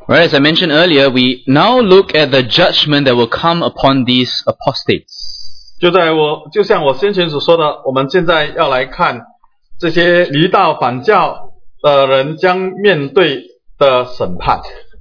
Right, as I mentioned earlier, we now look at the judgment that will come upon these apostates. 就像我先前所说的，我们现在要来看这些离道反教的人将面对的审判。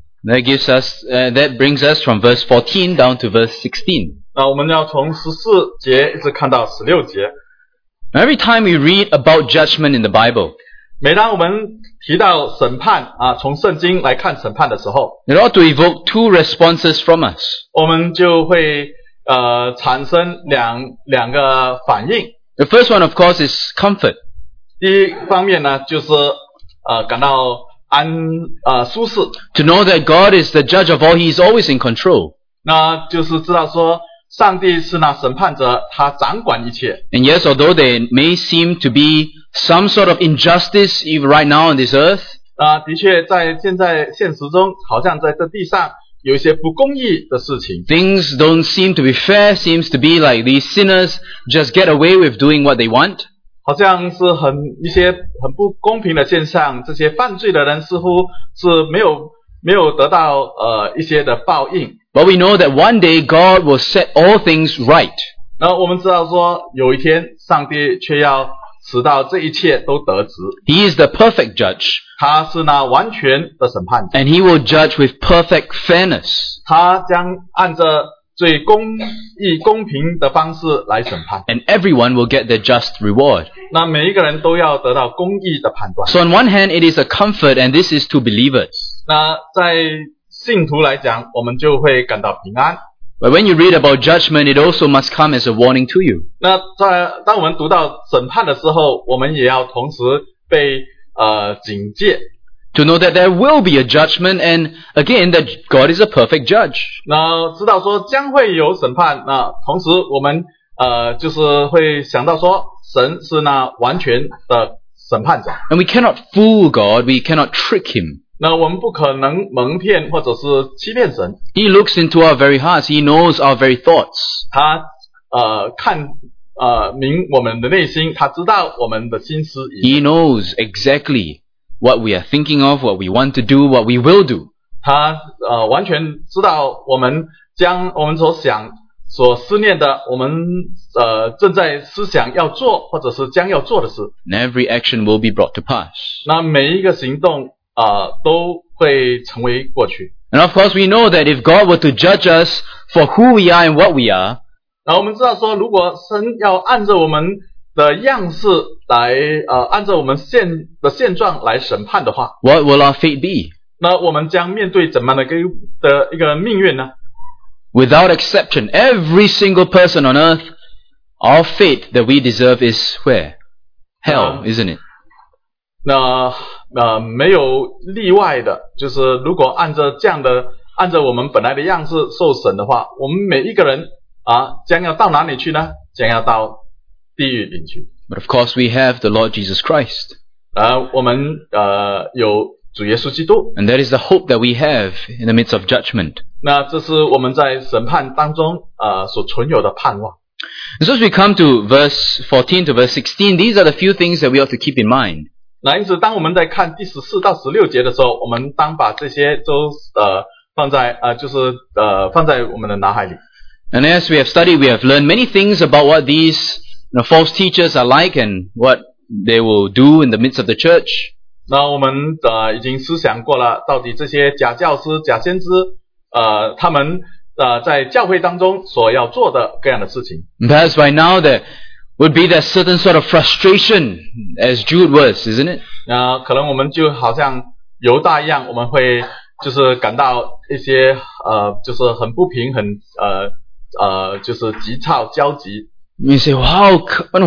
That brings us from verse 14 down to verse 16. 那我们要从14节一直看到16节。 Every time we read about judgment in the Bible, 每当我们提到审判从圣经来看审判的时候， it ought to evoke two responses from us. 我们就会产生两个反应。 The first one, of course, is comfort. 第一方面呢，就是感到舒适。 To know that God is the judge of all, He is always in control. 那就是知道说，上帝是那审判者，他掌管一切。 And yes, although there may seem to be some sort of injustice even right now on this earth, 的确在现实中，好像在这地上有一些不公义的事情。 things don't seem to be fair, seems to be like these sinners just get away with doing what they want. 好像是一些很不公平的现象，这些犯罪的人似乎是没有得到一些的报应。 But we know that one day God will set all things right. 然后我们知道说，有一天上帝却要使到这一切都得直。 He is the perfect judge. 他是那完全的审判者。 And He will judge with perfect fairness. 他将按着最公义公平的方式来审判。 And everyone will get their just reward. 那每一个人都要得到公义的判断。 So on one hand, it is a comfort, and this is to believers. 那在信徒来讲，我们就会感到平安。 But when you read about judgment, it also must come as a warning to you. 那当我们读到审判的时候，我们也要同时被警戒。 To know that there will be a judgment, and again, that God is a perfect judge. 那知道说将会有审判，那同时我们就是会想到说，神是那完全的审判者。 And we cannot fool God, we cannot trick Him. 那我们不可能蒙骗或者是欺骗神。 He looks into our very hearts, He knows our very thoughts. 他看明我们的内心，他知道我们的心思意。 He knows exactly what we are thinking of, what we want to do, what we will do. 他完全知道我们所想所思念的，我们正在思想要做或者是将要做的事。 And every action will be brought to pass. 那每一个行动都会成为过去。 And of course we know that if God were to judge us for who we are and what we are, 然后我们知道说，如果神要按照我们的样式来按照我们现状来审判的话， what will our fate be? 那我们将面对怎么样的一个命运呢？ Without exception, every single person on earth, our fate that we deserve is where? Hell, isn't it? 那没有例外的，就是如果按照我们本来的样式受审的话，我们每一个人将要到哪里去呢？将要到地狱里去。 But of course we have the Lord Jesus Christ. 我们有主耶稣基督。 And that is the hope that we have in the midst of judgment. 那这是我们在审判当中所存有的盼望。 And so as we come to verse 14 to verse 16, these are the few things that we ought to keep in mind. 那因此当我们在看第14到16节的时候，我们当把这些都放在我们的脑海里。 And as we have studied, we have learned many things about what these false teachers are like and what they will do in the midst of the church. 那我们已经思想过了，到底这些假教师、假先知，他们在教会当中所要做的各样的事情。 Perhaps by now there would be that certain sort of frustration, as Jude was, isn't it? 可能我们就好像犹大一样，我们会就是感到一些就是很不平，就是急躁、焦急。 You say, wow,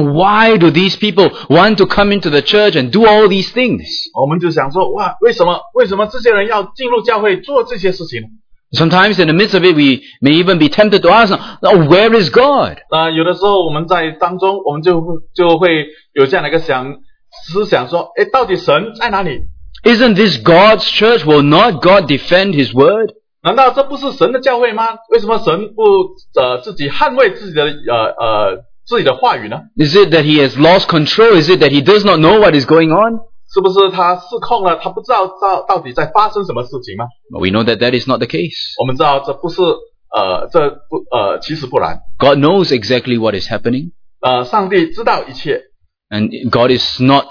why do these people want to come into the church and do all these things? 我们就想说，哇，为什么这些人要进入教会做这些事情？ Sometimes in the midst of it, we may even be tempted to ask, where is God? 有的时候我们在当中，我们就会有这样的一个思想说，到底神在哪里？ Isn't this God's church? Will not God defend His word? 难道这不是神的教会吗？为什么神不自己捍卫自己的话语呢？ Is it that He has lost control? Is it that He does not know what is going on? 是不是他失控了？他不知道到底在发生什么事情吗？ But we know that that is not the case. 我们知道这不是其实不然。 God knows exactly what is happening. 上帝知道一切。 And God is not,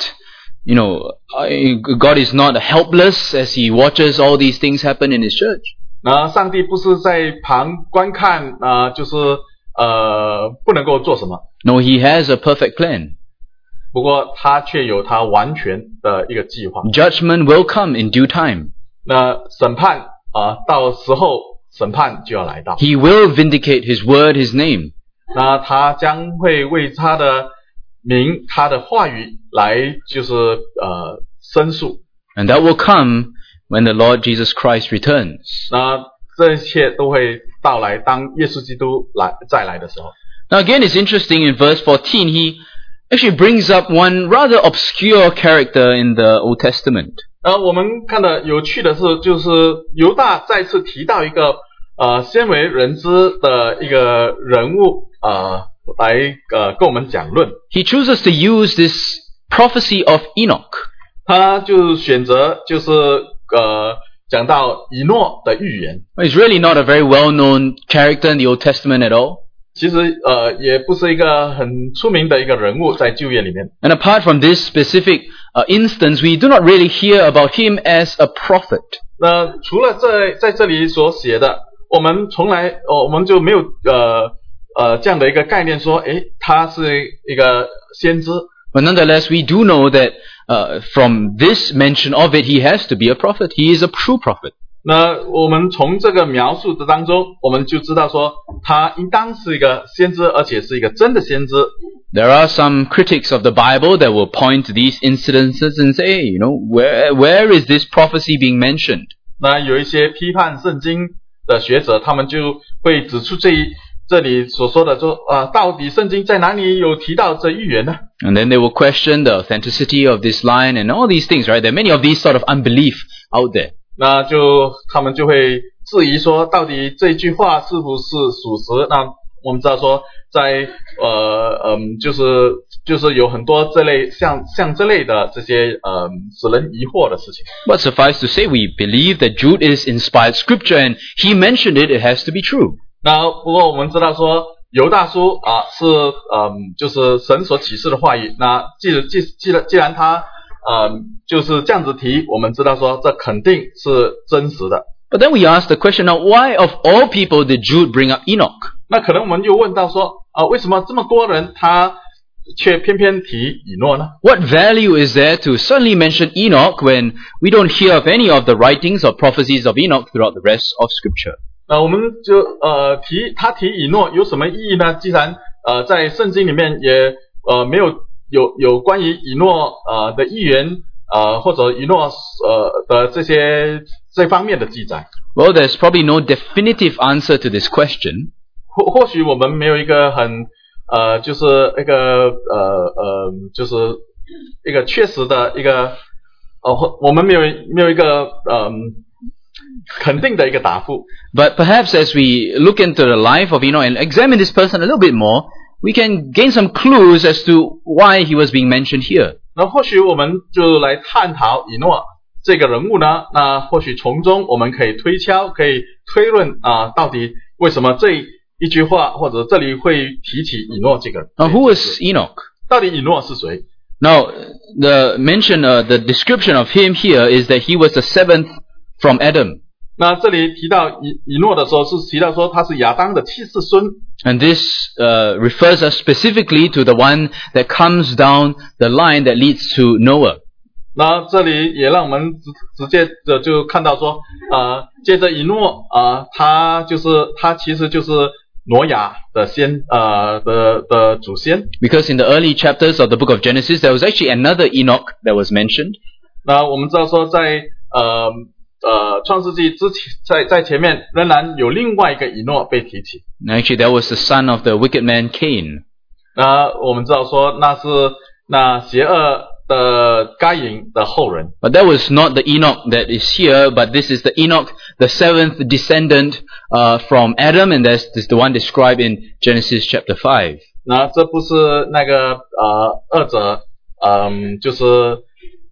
God is not helpless as He watches all these things happen in His church. 上帝不是在旁观看就是不能够做什么。 No, He has a perfect plan. 不过他却有他完全的一个计划。 Judgment will come in due time. 那审判到时候审判就要来到。 He will vindicate His word, His name. 那他将会为他的名、他的话语来就是申诉。 And that will come when the Lord Jesus Christ returns. 那这一切都会到来，当耶稣基督再来的时候。 Now again, it's interesting in verse 14, he actually brings up one rather obscure character in the Old Testament. 我们看的有趣的是，就是犹大再次提到一个鲜为人知的一个人物来跟我们讲论。 He chooses to use this prophecy of Enoch. 他就选择就是讲到以诺的预言。 He's really not a very well-known character in the Old Testament at all. 其实也不是一个很出名的一个人物在旧约里面。 And apart from this specific instance, we do not really hear about him as a prophet. 那除了在这里所写的，我们我们就没有这样的一个概念说，他是一个先知。 But nonetheless, we do know that from this mention of it, he has to be a prophet. He is a true prophet. 那我们从这个描述的当中，我们就知道说，他应当是一个先知，而且是一个真的先知。 There are some critics of the Bible that will point to these incidences and say, where is this prophecy being mentioned? 那有一些批判圣经的学者，他们就会指出这里所说的说到底圣经在哪里有提到这预言呢？ And then they will question the authenticity of this line and all these things, right? There are many of these sort of unbelief out there. 那他们就会质疑说，到底这句话是不是属实？那我们知道说，在就是有很多这类像这类的这些使人疑惑的事情。 But suffice to say, we believe that Jude is inspired scripture and he mentioned it, it has to be true. 那不过我们知道说，犹大书是就是神所启示的话语。那既然他就是这样子提，我们知道说这肯定是真实的。 But then we ask the question now, why of all people did Jude bring up Enoch? 那可能我们就问到说，为什么这么多人他却偏偏提以诺呢？ What value is there to suddenly mention Enoch when we don't hear of any of the writings or prophecies of Enoch throughout the rest of Scripture? 我们就他提以诺有什么意义呢？既然在圣经里面也没有关于以诺的预言或者以诺的这方面的记载。 Well, there's probably no definitive answer to this question. 或许我们没有一个很就是一个就是一个确实的一个我们没有一个肯定的一个答复。 But perhaps as we look into the life of Enoch and examine this person a little bit more, we can gain some clues as to why he was being mentioned here. 那或许我们就来探讨以诺这个人物呢，那或许从中我们可以推论到底为什么这一句话或者这里会提起以诺这个人。 Now, who was Enoch? 到底以诺是谁？ Now, the description of him here is that he was the seventh from Adam. 那这里提到以诺的时候，是提到说他是亚当的七世孙。 And this refers us specifically to the one that comes down the line that leads to Noah. 那这里也让我们直接的就看到说，接着以诺他其实就是挪亚的的祖先。 Because in the early chapters of the book of Genesis, there was actually another Enoch that was mentioned. 那我们知道说在创世纪之前，在前面仍然有另外一个以诺被提起。 Actually, that was the son of the wicked man Cain. 那我们知道说那是邪恶的该隐的后人。 But that was not the Enoch that is here, but this is the Enoch, the seventh descendant from Adam, and this is the one described in Genesis chapter 5. 那这不是那个二者就是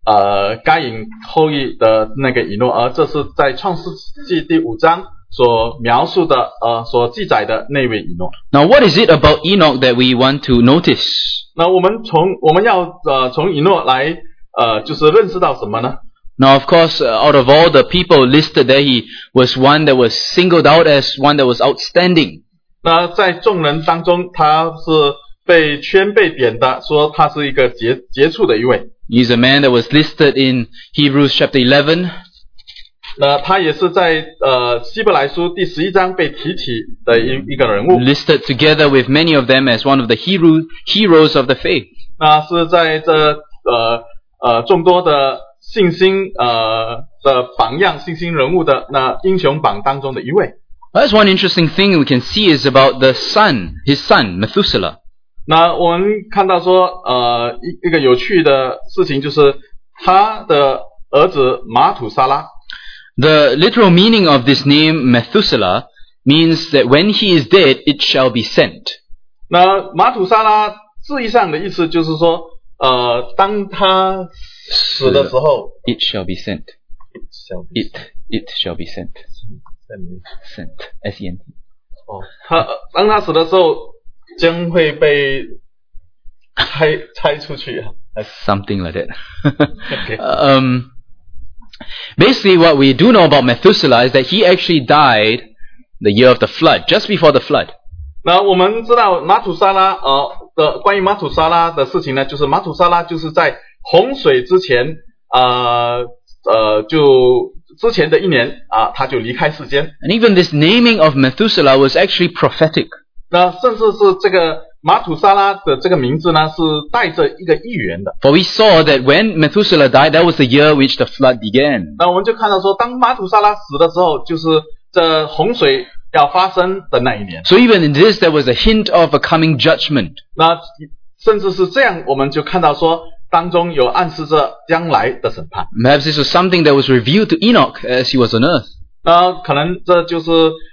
该隐后裔的那个以诺，而这是在创世纪第5章所描述的所记载的那位以诺。 Now, what is it about Enoch that we want to notice? 那我们要从以诺来就是认识到什么呢？ Now, of course, out of all the people listed there, he was one that was singled out as one that was outstanding. 那在众人当中，他是被圈被点的，说他是一个杰出的一位。 He's a man that was listed in Hebrews chapter 11. 那他也是在希伯来书第11章被提起的一个人物。 Listed together with many of them as one of the heroes of the faith. 那是在这众多的信心的榜样、信心人物的那英雄榜当中的一位。 That's one interesting thing we can see is about his son, Methuselah. 那我们看到说一个有趣的事情，就是他的儿子马土沙拉。 The literal meaning of this name, Methuselah, means that when he is dead, it shall be sent. 那马土沙拉字义上的意思就是说，当他死的时候 ，it shall be sent. It shall be sent. Sent. S-E-N-T. 当他死的时候，将会被拆出去。 Something like that. Okay. Basically, what we do know about Methuselah is that he actually died the year of the flood, just before the flood. 那我们知道马土沙拉关于马土沙拉的事情呢，就是马土沙拉就是在洪水之前就之前的一年他就离开世间。 And even this naming of Methuselah was actually prophetic. 那甚至是这个马土沙拉的这个名字呢，是带着一个预言的。 For we saw that when Methuselah died, that was the year which the flood began. 那我们就看到说，当马土沙拉死的时候，就是这洪水要发生的那一年。 So even in this, there was a hint of a coming judgment. 那甚至是这样，我们就看到说，当中有暗示着将来的审判。 Perhaps this was something that was revealed to Enoch as he was on earth. 那可能这就是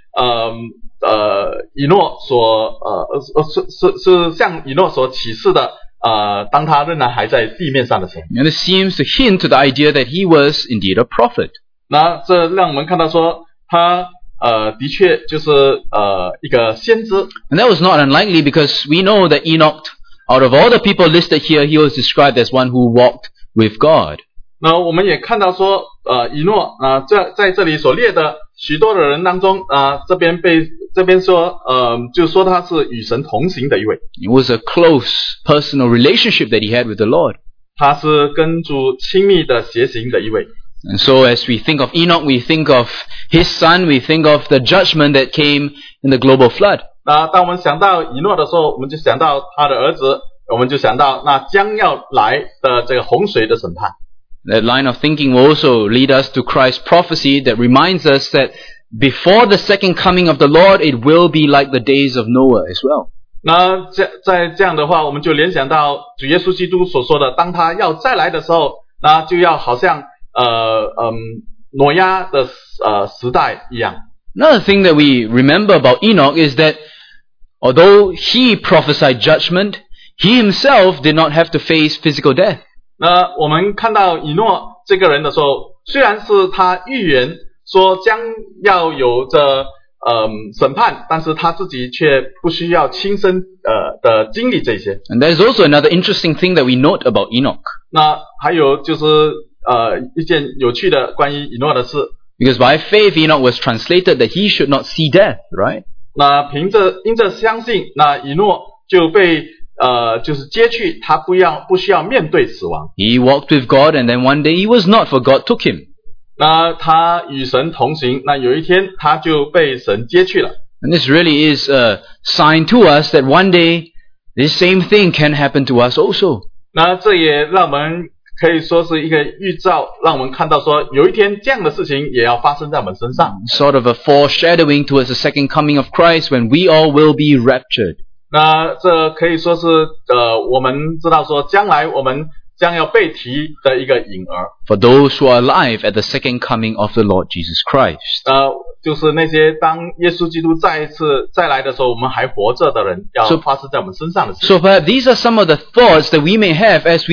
以诺所是向以诺所启示的当他仍然还在地面上的时候。 And it seems to hint to the idea that he was indeed a prophet. 那这让我们看到说，他的确就是一个先知。 And that was not unlikely because we know that Enoch, out of all the people listed here, he was described as one who walked with God. 那我们也看到说，以诺在这里所列的许多的人当中这边说就说他是与神同行的一位。 It was a close personal relationship that he had with the Lord. 他是跟主亲密的协行的一位。 And so as we think of Enoch, we think of his son, we think of the judgment that came in the global flood. 那当我们想到以诺的时候，我们就想到他的儿子，我们就想到那将要来的这个洪水的审判。 That line of thinking will also lead us to Christ's prophecy that reminds us that before the second coming of the Lord, it will be like the days of Noah as well. 那在这样的话，我们就联想到主耶稣基督所说的，当他要再来的时候，那就要好像挪亚的时代一样。 Another thing that we remember about Enoch is that although he prophesied judgment, he himself did not have to face physical death. 那我们看到以诺这个人的时候，虽然是他预言说将要有着审判，但是他自己却不需要亲身的经历这些。 And there's also another interesting thing that we note about Enoch. 那还有就是一件有趣的关于以诺的事。 Because by faith Enoch was translated that he should not see death, right? 那因着相信，那以诺就被就是接去，他不需要面对死亡。 He walked with God and then one day he was not, for God took him. 那他与神同行，那有一天他就被神接去了。 And this really is a sign to us that one day this same thing can happen to us also. 那这也让我们可以说是一个预兆，让我们看到说有一天这样的事情也要发生在我们身上。 Sort of a foreshadowing towards the second coming of Christ when we all will be raptured. 那这可以说是我们知道说将来我们将要被提的一个影儿。 For those who are alive at the second coming of the Lord Jesus Christ. 就是那些当耶稣基督再来的时候，我们还活着的人，要发生在我们身上的事。 So perhaps these are some of the thoughts that we may have as we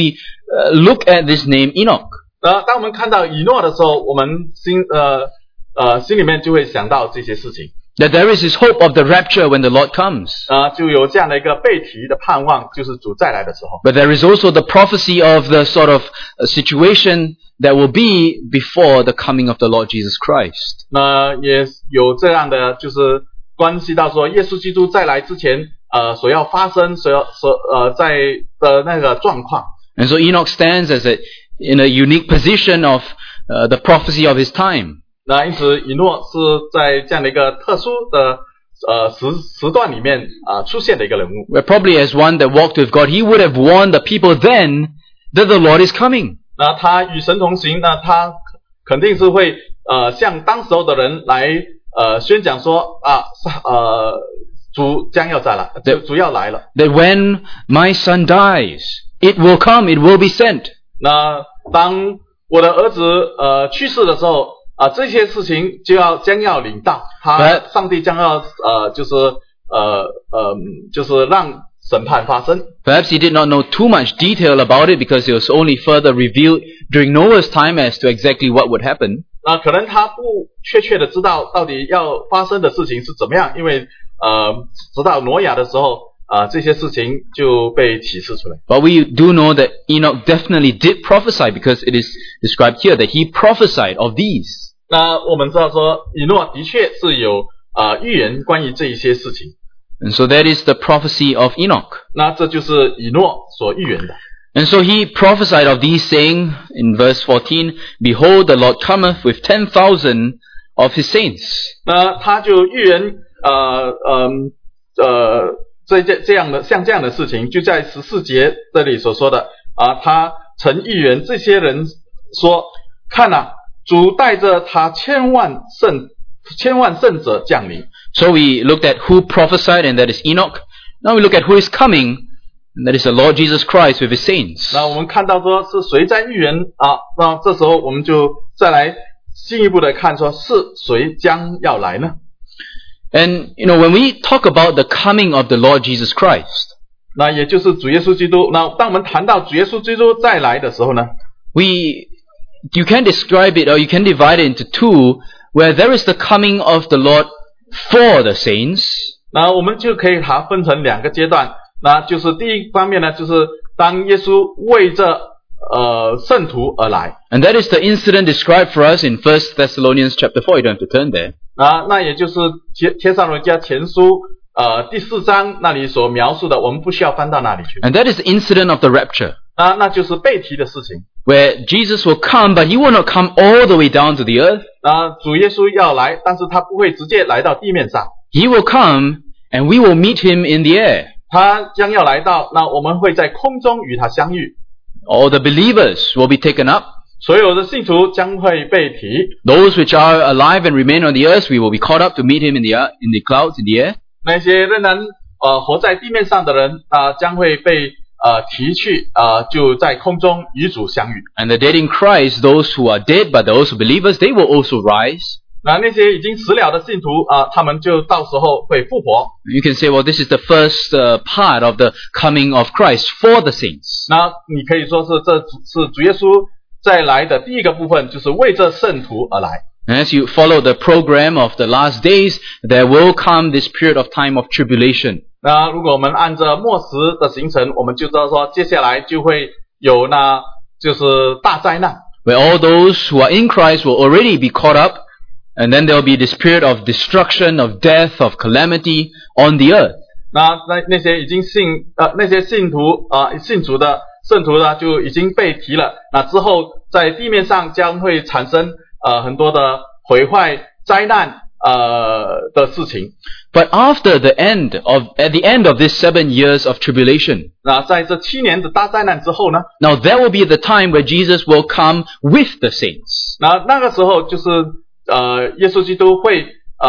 look at this name Enoch. 当我们看到以诺的时候，我们心里面就会想到这些事情。 That there is this hope of the rapture when the Lord comes. 就有这样的一个被提的盼望，就是主再来的时候。 But there is also the prophecy of the sort of situation that will be before the coming of the Lord Jesus Christ. 也有这样的，就是关系到说，耶稣基督再来之前，所要发生，在的那个状况。 And so Enoch stands in a unique position of the prophecy of his time. 因此以诺是在这样的一个特殊的时段里面出现的一个人物。 Where probably as one that walked with God, he would have warned the people then that the Lord is coming. 他与神同行，他肯定是会向当时候的人来宣讲说主将要再来，主要来了。 That when my son dies, it will come, it will be sent. 当我的儿子去世的时候，这些事情将要临到，上帝将要就是让审判发生。 Perhaps he did not know too much detail about it because it was only further revealed during Noah's time as to exactly what would happen. 可能他不确切的知道到底要发生的事情是怎么样，因为直到挪亚的时候，这些事情就被启示出来。 But we do know that Enoch definitely did prophesy because it is described here that he prophesied of these. 我们知道说，以诺的确是有预言关于这一些事情。 And so that is the prophecy of Enoch. 这就是以诺所预言的。 And so he prophesied of these, saying in verse 14, Behold, the Lord cometh with 10,000 of his saints. 他就预言这样的事情，就在14节这里所说的他曾预言这些人说，看主带着他千万圣者降临。 So we looked at who prophesied, and that is Enoch. Now we look at who is coming, and that is the Lord Jesus Christ with his saints. 我们看到说是谁在预言那这时候我们就再来进一步的看说是谁将要来呢？ And when we talk about the coming of the Lord Jesus Christ, 也就是主耶稣基督。当我们谈到主耶稣基督再来的时候呢， you can describe it or you can divide it into two, where there is the coming of the Lord for the saints. 我们就可以把它分成两个阶段。就是第一方面呢，就是当耶稣为着圣徒而来。 And that is the incident described for us in 1 Thessalonians chapter 4. You don't have to turn there. 那也就是帖撒罗尼迦前书第4章那里所描述的，我们不需要翻到那里去。 And that is the incident of the rapture. 那就是被提的事情。 Where Jesus will come, but he will not come all the way down to the earth. 主耶稣要来，但是他不会直接来到地面上。 He will come, and we will meet him in the air. 他将要来到，我们会在空中与他相遇。 All the believers will be taken up. 所有的信徒将会被提。 Those which are alive and remain on the earth, we will be caught up to meet him in the clouds, in the air. 那些仍然活在地面上的人将会被提去就在空中与主相遇。 And the dead in Christ, those who are dead but those believers, they will also rise. 那些已经死了的信徒他们就到时候会复活。 You can say, well, this is the first part of the coming of Christ for the saints. 你可以说是这是主耶稣再来的第一个部分，就是为这圣徒而来。 And as you follow the program of the last days, there will come this period of time of tribulation. 如果我们按照末时的行程，我们就知道说接下来就会有就是大灾难。 Where all those who are in Christ will already be caught up, and then there will be this period of destruction, of death, of calamity on the earth. 那些已经那些信主的圣徒呢，就已经被提了。之后在地面上将会产生很多的毁坏、灾难的事情。 But at the end of this 7 years of tribulation, 在这7年的大灾难之后呢， now there will be the time where Jesus will come with the saints. 那个时候就是耶稣基督会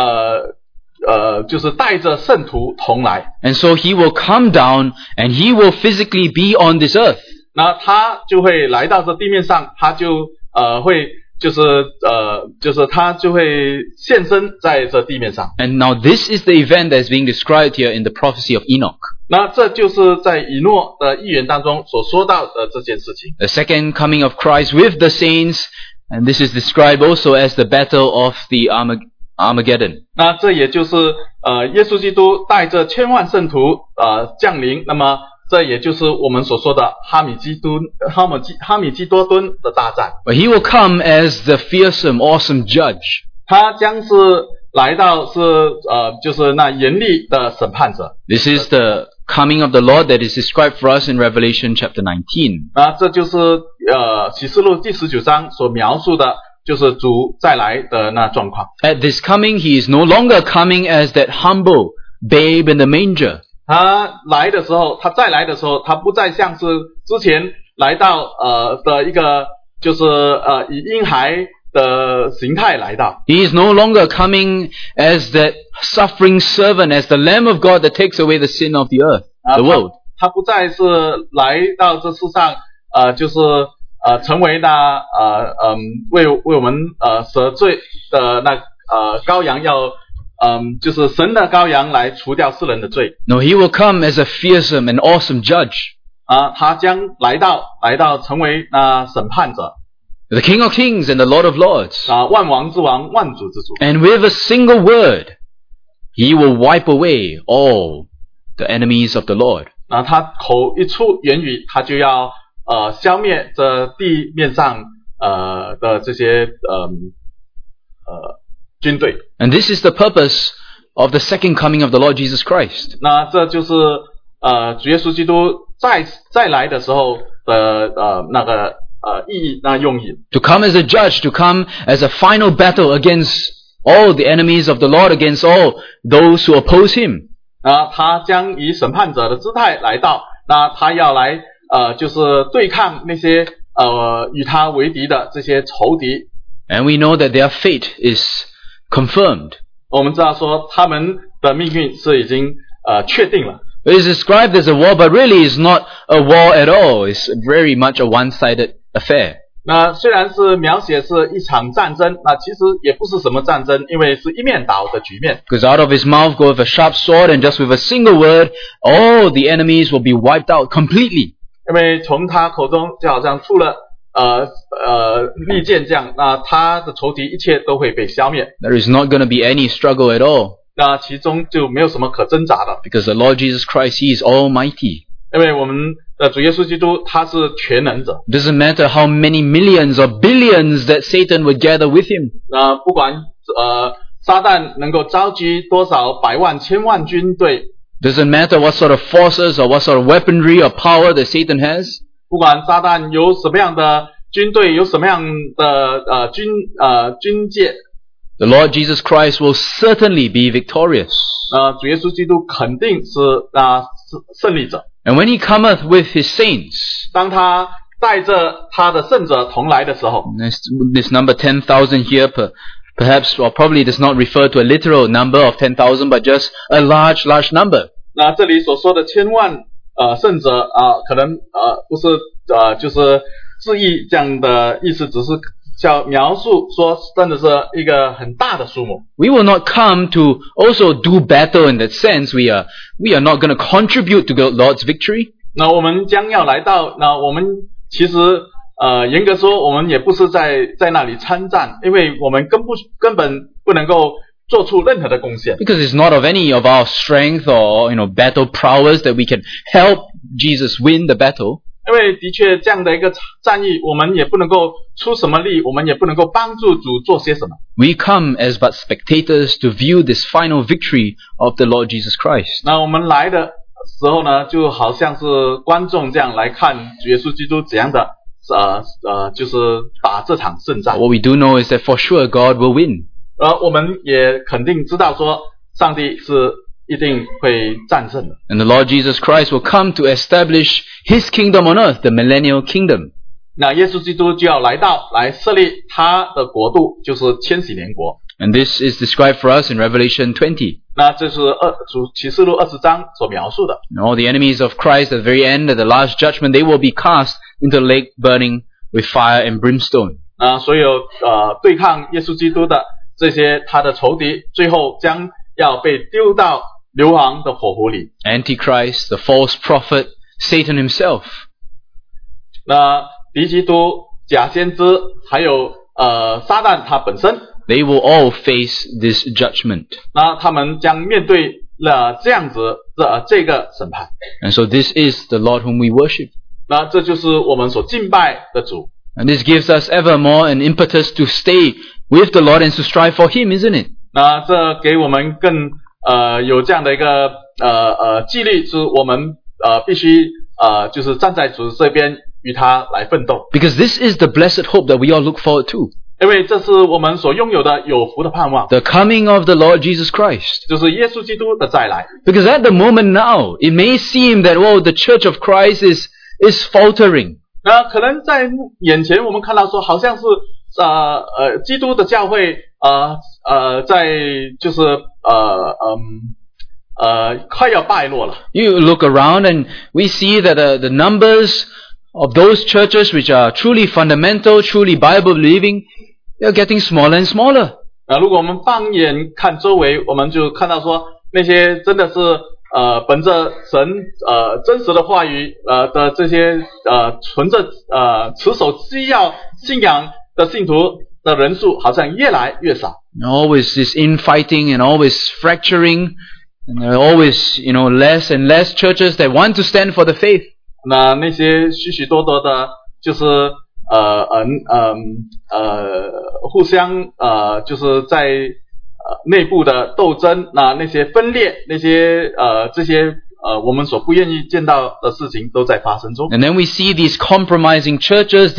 就是带着圣徒同来。 And so he will come down and he will physically be on this earth. 他就会来到这地面上，他就会就是他就会现身在这地面上。 And now this is the event that is being described here in the prophecy of Enoch. 那这就是在以诺的预言当中所说到的这件事情。 The second coming of Christ with the saints, and this is described also as the battle of the Armageddon. 那这也就是耶稣基督带着千万圣徒降临，那么这也就是我们所说的哈米基多敦的大战。 But he will come as the fearsome, awesome judge. 他将是来到就是那严厉的审判者。 This is the coming of the Lord that is described for us in Revelation chapter 19. 那这就是启示录第19章所描述的，就是主再来的那状况。 At this coming, he is no longer coming as that humble babe in the manger. 他来的时候，他再来的时候，他不再像是之前来到的一个就是以婴孩的形态来到。 He is no longer coming as that suffering servant, as the Lamb of God that takes away the sin of the earth, the world. 他不再是来到这世上就是成为那为我们舍罪的那羔羊，要就是神的羔羊来除掉世人的罪。 No, he will come as a fearsome and awesome judge. 他将来到成为那审判者。 The King of Kings and the Lord of Lords. 万王之王，万主之主。 And with a single word, he will wipe away all the enemies of the Lord. 他口一出言语，他就要消灭这地面上的这些军队。 And this is the purpose of the second coming of the Lord Jesus Christ. 那这就是主耶稣基督再来的时候的那个意义，那用意。 To come as a judge, to come as a final battle against all the enemies of the Lord, against all those who oppose him. 他将以审判者的姿态来到，那他要来就是对抗那些与他为敌的这些仇敌。 And we know that their fate is confirmed. 我们知道说他们的命运是已经确定了。 It is described as a war, but really it's not a war at all. It's very much a one-sided affair. 那虽然是描写是一场战争，那其实也不是什么战争，因为是一面倒的局面。 Because out of his mouth goeth a sharp sword, and just with a single word, all the enemies will be wiped out completely. 因为从他口中就好像出了利剑这样，那他的仇敌一切都会被消灭， There is not going to be any struggle at all. 那其中就没有什么可挣扎的， Because the Lord Jesus Christ, He is almighty. 因为我们的主耶稣基督他是全能者。 It doesn't matter how many millions or billions that Satan would gather with him. 那不管撒旦能够召集多少百万千万军队， Doesn't matter what sort of forces or what sort of weaponry or power that Satan has. 不管撒旦有什么样的军队，有什么样的军界， The Lord Jesus Christ will certainly be victorious. 主耶稣基督肯定是胜利者。 And when He cometh with His saints, 当他带着他的圣者同来的时候， this number 10,000 here, perhaps or probably does not refer to a literal number of 10,000, but just a large number. 那这里所说的千万圣者可能不是就是字义这样的意思，只是叫描述说真的是一个很大的数目。 We will not come to also do battle in that sense. We are not going to contribute to the Lord's victory. 那我们将要来到，那我们其实严格说，我们也不是在那里参战，因为我们根本不能够做出任何的贡献。 Because it's not of any of our strength or battle prowess that we can help Jesus win the battle. 因为的确这样的一个战役，我们也不能够出什么力，我们也不能够帮助主做些什么。 We come as but spectators to view this final victory of the Lord Jesus Christ. 那我们来的时候呢，就好像是观众这样来看主耶稣基督怎样的就是打这场胜战。 What we do know is that for sure God will win. 我们也肯定知道说，上帝是一定会战胜的。 And the Lord Jesus Christ will come to establish His kingdom on earth, the millennial kingdom. 那耶稣基督就要来设立他的国度，就是千禧年国。 And this is described for us in Revelation 20. 那这是启示录20章所描述的。 And all the enemies of Christ at the very end, at the last judgment, they will be cast into the lake burning with fire and brimstone. 所有对抗耶稣基督的这些他的仇敌，最后将要被丢到硫磺的火湖里。 Antichrist, the false prophet, Satan himself. 那敌基督、假先知，还有撒旦他本身， They will all face this judgment. 那他们将面对了这样子的这个审判。 And so this is the Lord whom we worship. 那这就是我们所敬拜的主。 And this gives us ever more an impetus to stay with the Lord and to strive for Him, isn't it? 那这给我们更有这样的一个激励，是我们必须就是站在主这边与他来奋斗。 Because this is the blessed hope that we all look forward to. 因为这是我们所拥有的有福的盼望， The coming of the Lord Jesus Christ. 就是耶稣基督的再来。 Because at the moment now, it may seem that, oh, the church of Christ is faltering. 那可能在眼前我们看到说，好像是基督的教会在就是快要败落了。 You look around and we see that the numbers of those churches which are truly fundamental, truly Bible believing, they're getting smaller and smaller. 如果我们放眼看周围，我们就看到说，那些真的是本着神真实的话语的这些存着持守基要信仰的信徒的人数，好像越来越少。 And always this infighting and always fracturing, and there are always, less and less churches that want to stand for the faith. 那些许许多多的，就是互相就是在内部的斗争，那些分裂，那些这些我们所不愿意见到的事情都在发生中。 And then we see these compromising churches,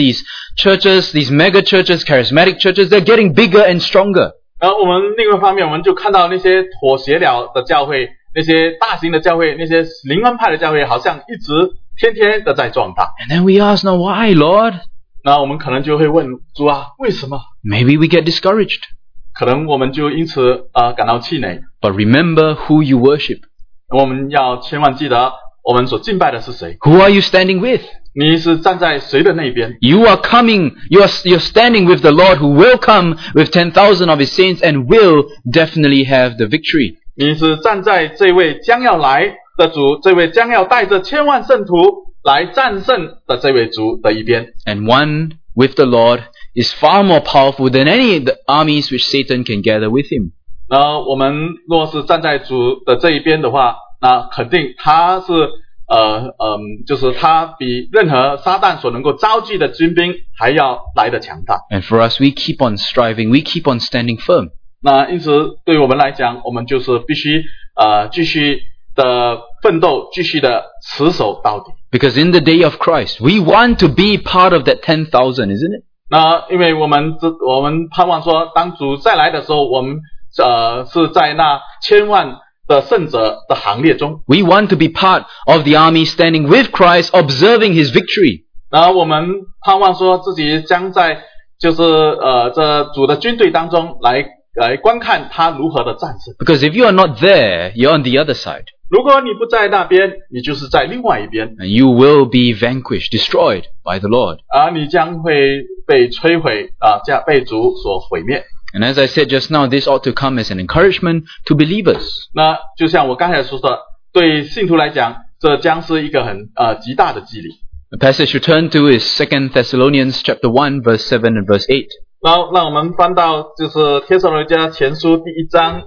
these mega churches, charismatic churches, they're getting bigger and stronger. 然后我们另外一方面，我们就看到那些妥协了的教会，那些大型的教会，那些灵恩派的教会，好像一直天天的在壮大。 And then we ask, now why, Lord? 那我们可能就会问主啊，为什么？ Maybe we get discouraged. 可能我们就因此感到气馁。 But remember who you worship. 我们要千万记得，我们所敬拜的是谁？ Who are you standing with? 你是站在谁的那边？ You are coming, you're standing with the Lord who will come with 10,000 of His saints and will definitely have the victory. 你是站在这位将要来的主，这位将要带着千万圣徒来战胜的这位主的一边。 And one with the Lord is far more powerful than any of the armies which Satan can gather with him. 那我们若是站在主的这一边的话，那肯定他是就是他比任何撒旦所能够召集的军兵还要来得强大。 And for us, we keep on striving, we keep on standing firm. 那因此对我们来讲，我们就是必须继续的奋斗，继续的持守到底。 Because in the day of Christ, we want to be part of that 10,000, isn't it? 那因为我们盼望说，当主再来的时候，我们是在那千万的圣者的行列中。 We want to be part of the army standing with Christ, observing His victory. 然后我们盼望说自己将在就是这主的军队当中来观看他如何的战胜。 Because if you are not there, you're on the other side. 如果你不在那边，你就是在另外一边， And you will be vanquished, destroyed by the Lord. 你将会被摧毁这样被主所毁灭。 And as I said just now, this ought to come as an encouragement to believers. 那就像我刚才说的，对信徒来讲，这将是一个很极大的激励。 The passage to turn to is 2 Thessalonians chapter 1, verse 7 and verse 8. 然后让我们翻到就是帖撒罗尼迦前书第一章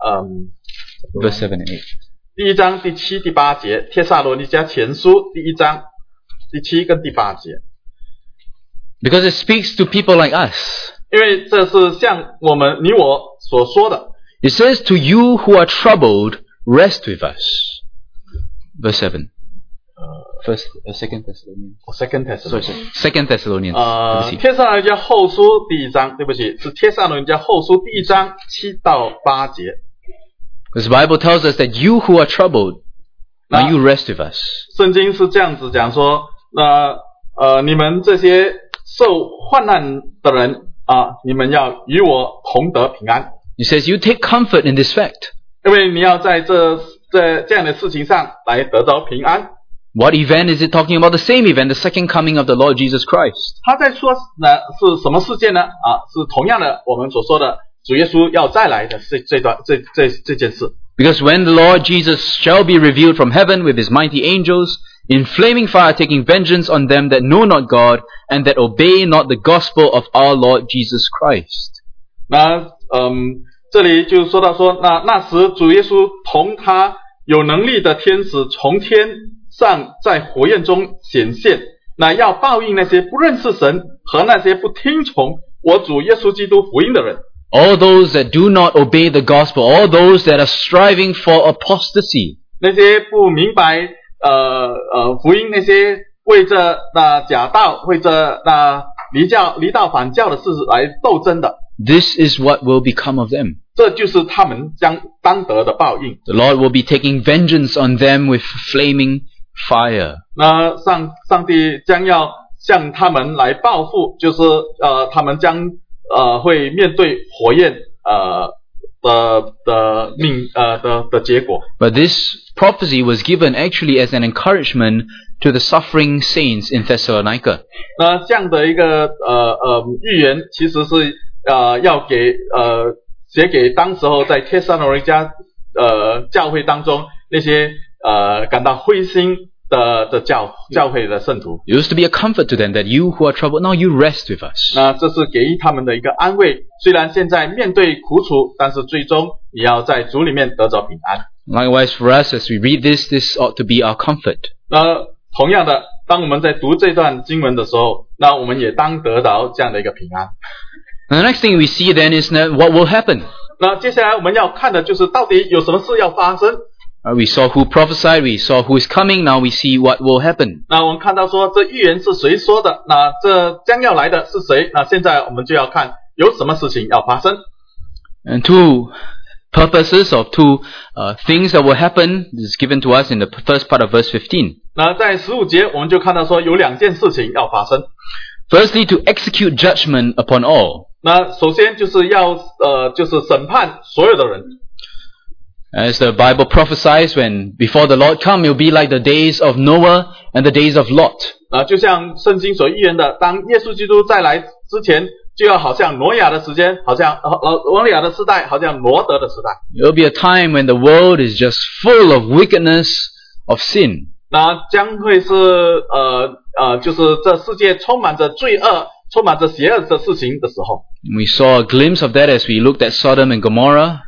Verse 7 and 8. 第一章第7、第8节，帖撒罗尼迦前书第一章第7跟第8节。 Because it speaks to people like us. 因为这是像你我所说的。 It says, to you who are troubled, rest with us. Verse 7. 2 Thessalonians. Second Thessalonians. Sorry. 2 Thessalonians. 帖撒罗尼迦后书第一章，对不起，是帖撒罗尼迦后书第一章7到8节。 Because the Bible tells us that you who are troubled, now you rest with us. 圣经是这样子讲说，你们这些受患难的人你们要与我同得平安。 It says you take comfort in this fact. 因为你要在这样的事情上来得着平安。 What event is it talking about? The same event, the second coming of the Lord Jesus Christ. 他在说是什么事件呢？是同样的我们所说的主耶稣要再来的这件事。 Because when the Lord Jesus shall be revealed from heaven with his mighty angels, in flaming fire taking vengeance on them that know not God, and that obey not the gospel of our Lord Jesus Christ. 那这里就说到说，那时主耶稣同他有能力的天使从天上在火焰中显现，那要报应那些不认识神和那些不听从我主耶稣基督福音的人。 All those that do not obey the gospel, all those that are striving for apostasy. 那些不明白福音，那些为着那假道，为着那离道反教的事来斗争的。 This is what will become of them. 这就是他们将当得的报应。 The Lord will be taking vengeance on them with flaming fire. 那上帝将要向他们来报复，就是他们将会面对火焰的结果。 But this prophecy was given actually as an encouragement to the suffering saints in Thessalonica. 那这样的一个预言，其实是要给写给当时候在帖撒罗尼迦教会当中那些感到灰心的教会的圣徒。 It used to be a comfort to them that you who are troubled, now you rest with us. 那这是给予他们的一个安慰，虽然现在面对苦楚，但是最终你要在主里面得着平安。 Likewise for us, as we read this ought to be our comfort. 那同样的，当我们在读这段经文的时候，那我们也当得到这样的一个平安。 And the next thing we see then is what will happen. 那接下来我们要看的就是到底有什么事要发生。 We saw who prophesied, we saw who is coming, now we see what will happen. 那我们看到说这预言是谁说的，那这将要来的是谁，那现在我们就要看有什么事情要发生。 And two purposes of two things that will happen is given to us in the first part of verse 15. 那在15节我们就看到说有两件事情要发生。 Firstly, to execute judgment upon all. 那首先就是要就是审判所有的人。 As the Bible prophesies, when before the Lord come, it will be like the days of Noah and the days of Lot. 就像圣经所预言的，当耶稣基督再来之前，就要好像挪亚的时间，好像挪亚的时代，好像罗德的时代。 It will be a time when the world is just full of wickedness, of sin. 那将会是就是这世界充满着罪恶，充满着邪恶的事情的时候。 We saw a glimpse of that as we looked at Sodom and Gomorrah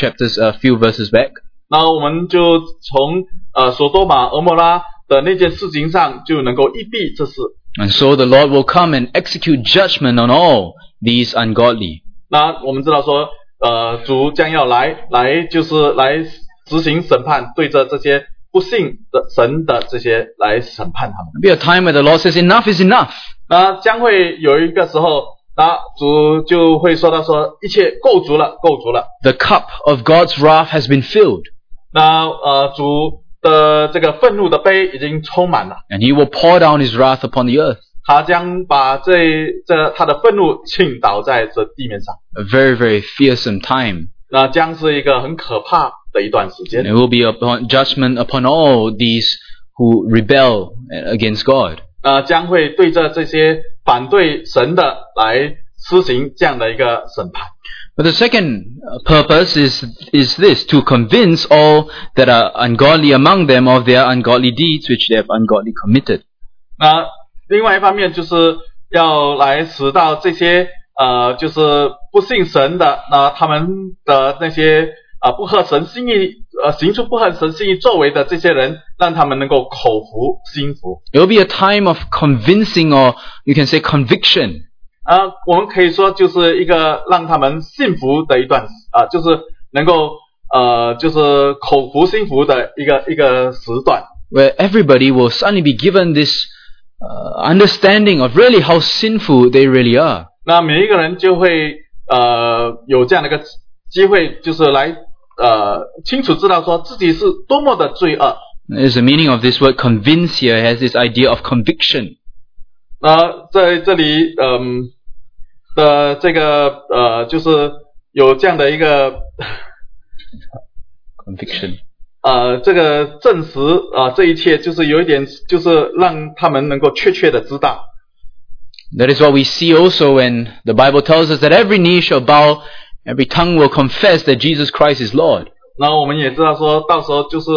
a few verses back. 那我们就从所多玛、俄摩拉的那件事情上就能够一避这事。 And so the Lord will come and execute judgment on all these ungodly. 那我们知道说，主将要来就是来执行审判，对着这些不信的神的这些来审判他们。 There'll be a time where the Lord says, enough is enough. 那将会有一个时候，那主就会说到说，一切够足了，够足了。 The cup of God's wrath has been filled. 那主的这个愤怒的杯已经充满了。 And he will pour down his wrath upon the earth. 他将把他的愤怒倾倒在这地面上。 A very, very fearsome time. 那将是一个很可怕的一段时间。 And it will be judgment upon all these who rebel against God. 将会对着这些反对神的来施行这样的一个审判。 But the second purpose is this, to convince all that are ungodly among them of their ungodly deeds which they have ungodly committed. 那另外一方面就是要来使到这些就是不信神的，那他们的那些不合神心意行出不合神心意作为的这些人，让他们能够口服心服。 It will be a time of convincing, or you can say conviction. 我们可以说就是一个让他们信服的一段就是能够就是口服心服的一个时段。 Where everybody will suddenly be given this understanding of really how sinful they really are. 那每一个人就会有这样的一个机会，就是来清楚知道说自己是多么的罪恶。 There's the meaning of this word convince here. It has this idea of conviction. 在这里的这个就是有这样的一个 conviction. 这个证实这一切就是有一点就是让他们能够确切的知道。 That is what we see also when the Bible tells us that every knee shall bow, every tongue will confess that Jesus Christ is Lord. 然后我们也知道说，到时候就是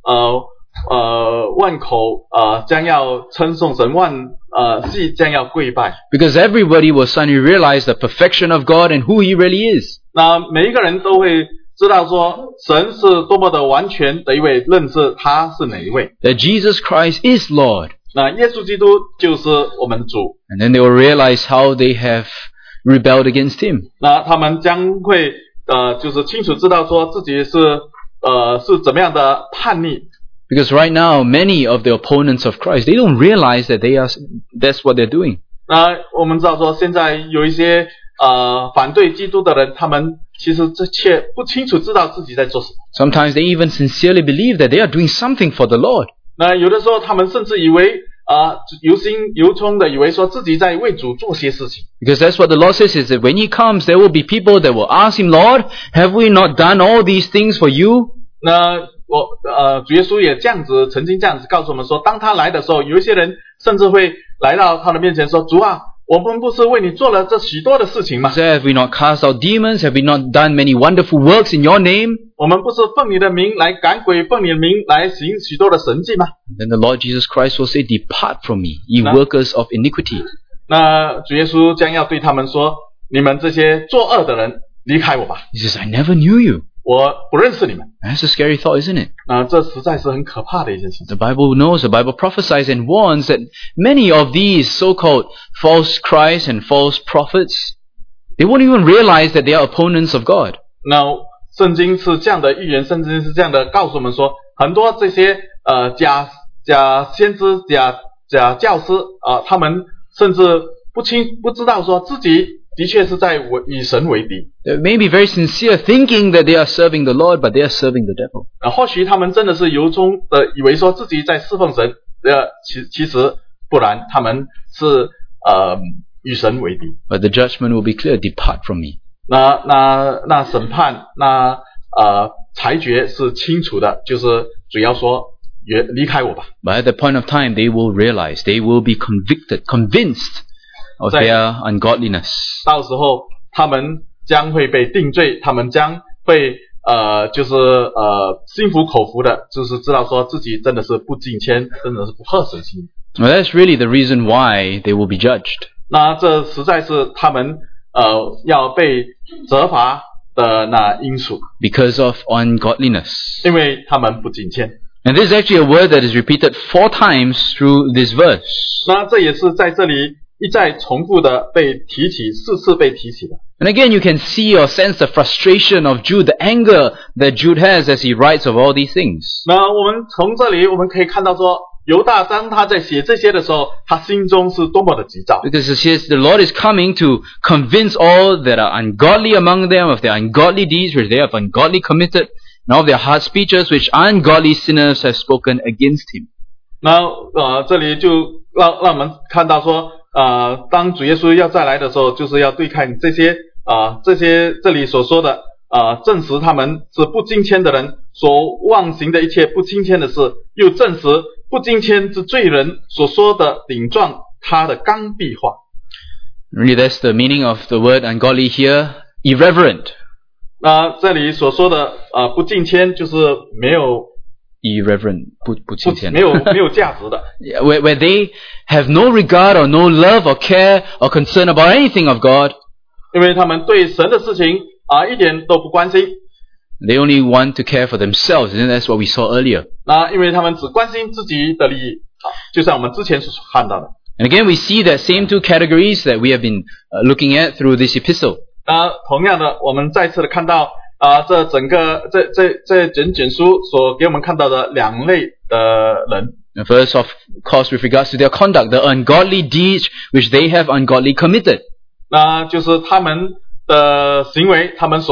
万口将要称颂神，万系将要跪拜。 Because everybody will suddenly realize the perfection of God and who He really is. 那每一个人都会知道说，神是多么的完全的一位，认识他是哪一位。 That Jesus Christ is Lord. 那耶稣基督就是我们的主。 And then they will realize how they have rebelled against Him. 那他们将会就是清楚知道说自己是怎么样的叛逆。 Because right now, many of the opponents of Christ, they don't realize that that's what they're doing. 我们知道说，现在有一些反对基督的人，他们其实这切不清楚知道自己在做什么。 Sometimes they even sincerely believe that they are doing something for the Lord. 那有的时候，他们甚至以为由心由衷的以为说自己在为主做些事情。 Because that's what the Lord says, is that when He comes, there will be people that will ask Him, Lord, have we not done all these things for you? 那主耶穌也曾經這樣子告訴我們說，當他來的時候，有一些人甚至會來到他的面前說，主啊，我們不是為你做了這許多的事情嗎？ Have we not cast out demons? Have we not done many wonderful works in your name? 我們不是奉你的名來趕鬼，奉你的名來行許多的神蹟嗎？ Then the Lord Jesus Christ will say, Depart from me, ye workers of iniquity. 那主耶穌將要對他們說，你們這些作惡的人，離開我吧。 He says, I never knew you. 我不認識你們。 That's a scary thought, isn't it? 這實在是很可怕的一件事情。 The Bible knows, the Bible prophesies and warns that many of these so-called false Christs and false prophets, they won't even realize that they are opponents of God. 那聖經是這樣的預言，聖經是這樣的告訴我們說，很多這些假先知、假教師他們甚至不知道說自己的確是在與神為敵。 They may be very sincere, thinking that they are serving the Lord, but they are serving the devil. 或許他們真的是由衷的以為說自己在侍奉神，其實不然，他們是與神為敵。 But the judgment will be clear, depart from me. 那審判，裁決是清楚的，就是主要說離開我吧。 But at that point of time, they will realize, they will be convinced of their ungodliness. 到时候他们将会被定罪，他们将会就是心服口服的，就是知道说自己真的是不敬虔，真的是不合神心。 Well, that's really the reason why they will be judged. 那这实在是他们要被责罚的那因素。 Because of ungodliness. 因为他们不敬虔。 And this is actually a word that is repeated 4 times through this verse. 那这也是在这里一再重复的被提起，4次被提起的。 And again, you can see or sense the frustration of Jude, the anger that Jude has as he writes of all these things. 那我们从这里我们可以看到说，犹大当他在写这些的时候，他心中是多么的急躁。 Because it says the Lord is coming to convince all that are ungodly among them of their ungodly deeds which they have ungodly committed, and of their hard speeches which ungodly sinners have spoken against him. 那这里就让我们看到说，当主耶稣要再来的时候，就是要对抗这些这里所说的证实他们是不敬虔的人所妄行的一切不敬虔的事，又证实不敬虔之罪人所说的顶撞他的刚愎话。 Really, that's the meaning of the word ungodly here, irreverent. 那这里所说的不敬虔就是没有 Irreverent, 不敬虔。 没有价值的。 where they have no regard or no love or care or concern about anything of God. 因为他们对神的事情一点都不关心。 They only want to care for themselves, and that's what we saw earlier. 那因为他们只关心自己的利益，就像我们之前所看到的。 And again, we see that same 2 categories that we have been looking at through this epistle. 同样的，我们再次的看到这整卷书所给我们看到的2类的人。 First, of course, with regards to their conduct, the ungodly deeds which they have ungodly committed. 那就是他们的行为，他们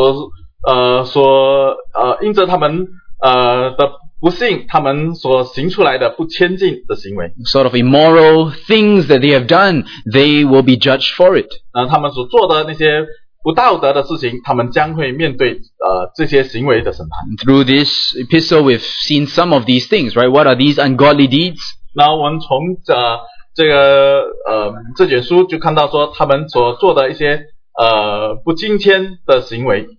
因着他们的不幸，他们所行出来的不谦敬的行为。 Sort of immoral things that they have done, they will be judged for it. 他们所做的那些不道德的事情，他们将会面对这些行为的审判。 Through this epistle, we've seen some of these things, right? What are these ungodly deeds? 那我们从这卷书就看到说，他们所做的一些不敬虔的行为。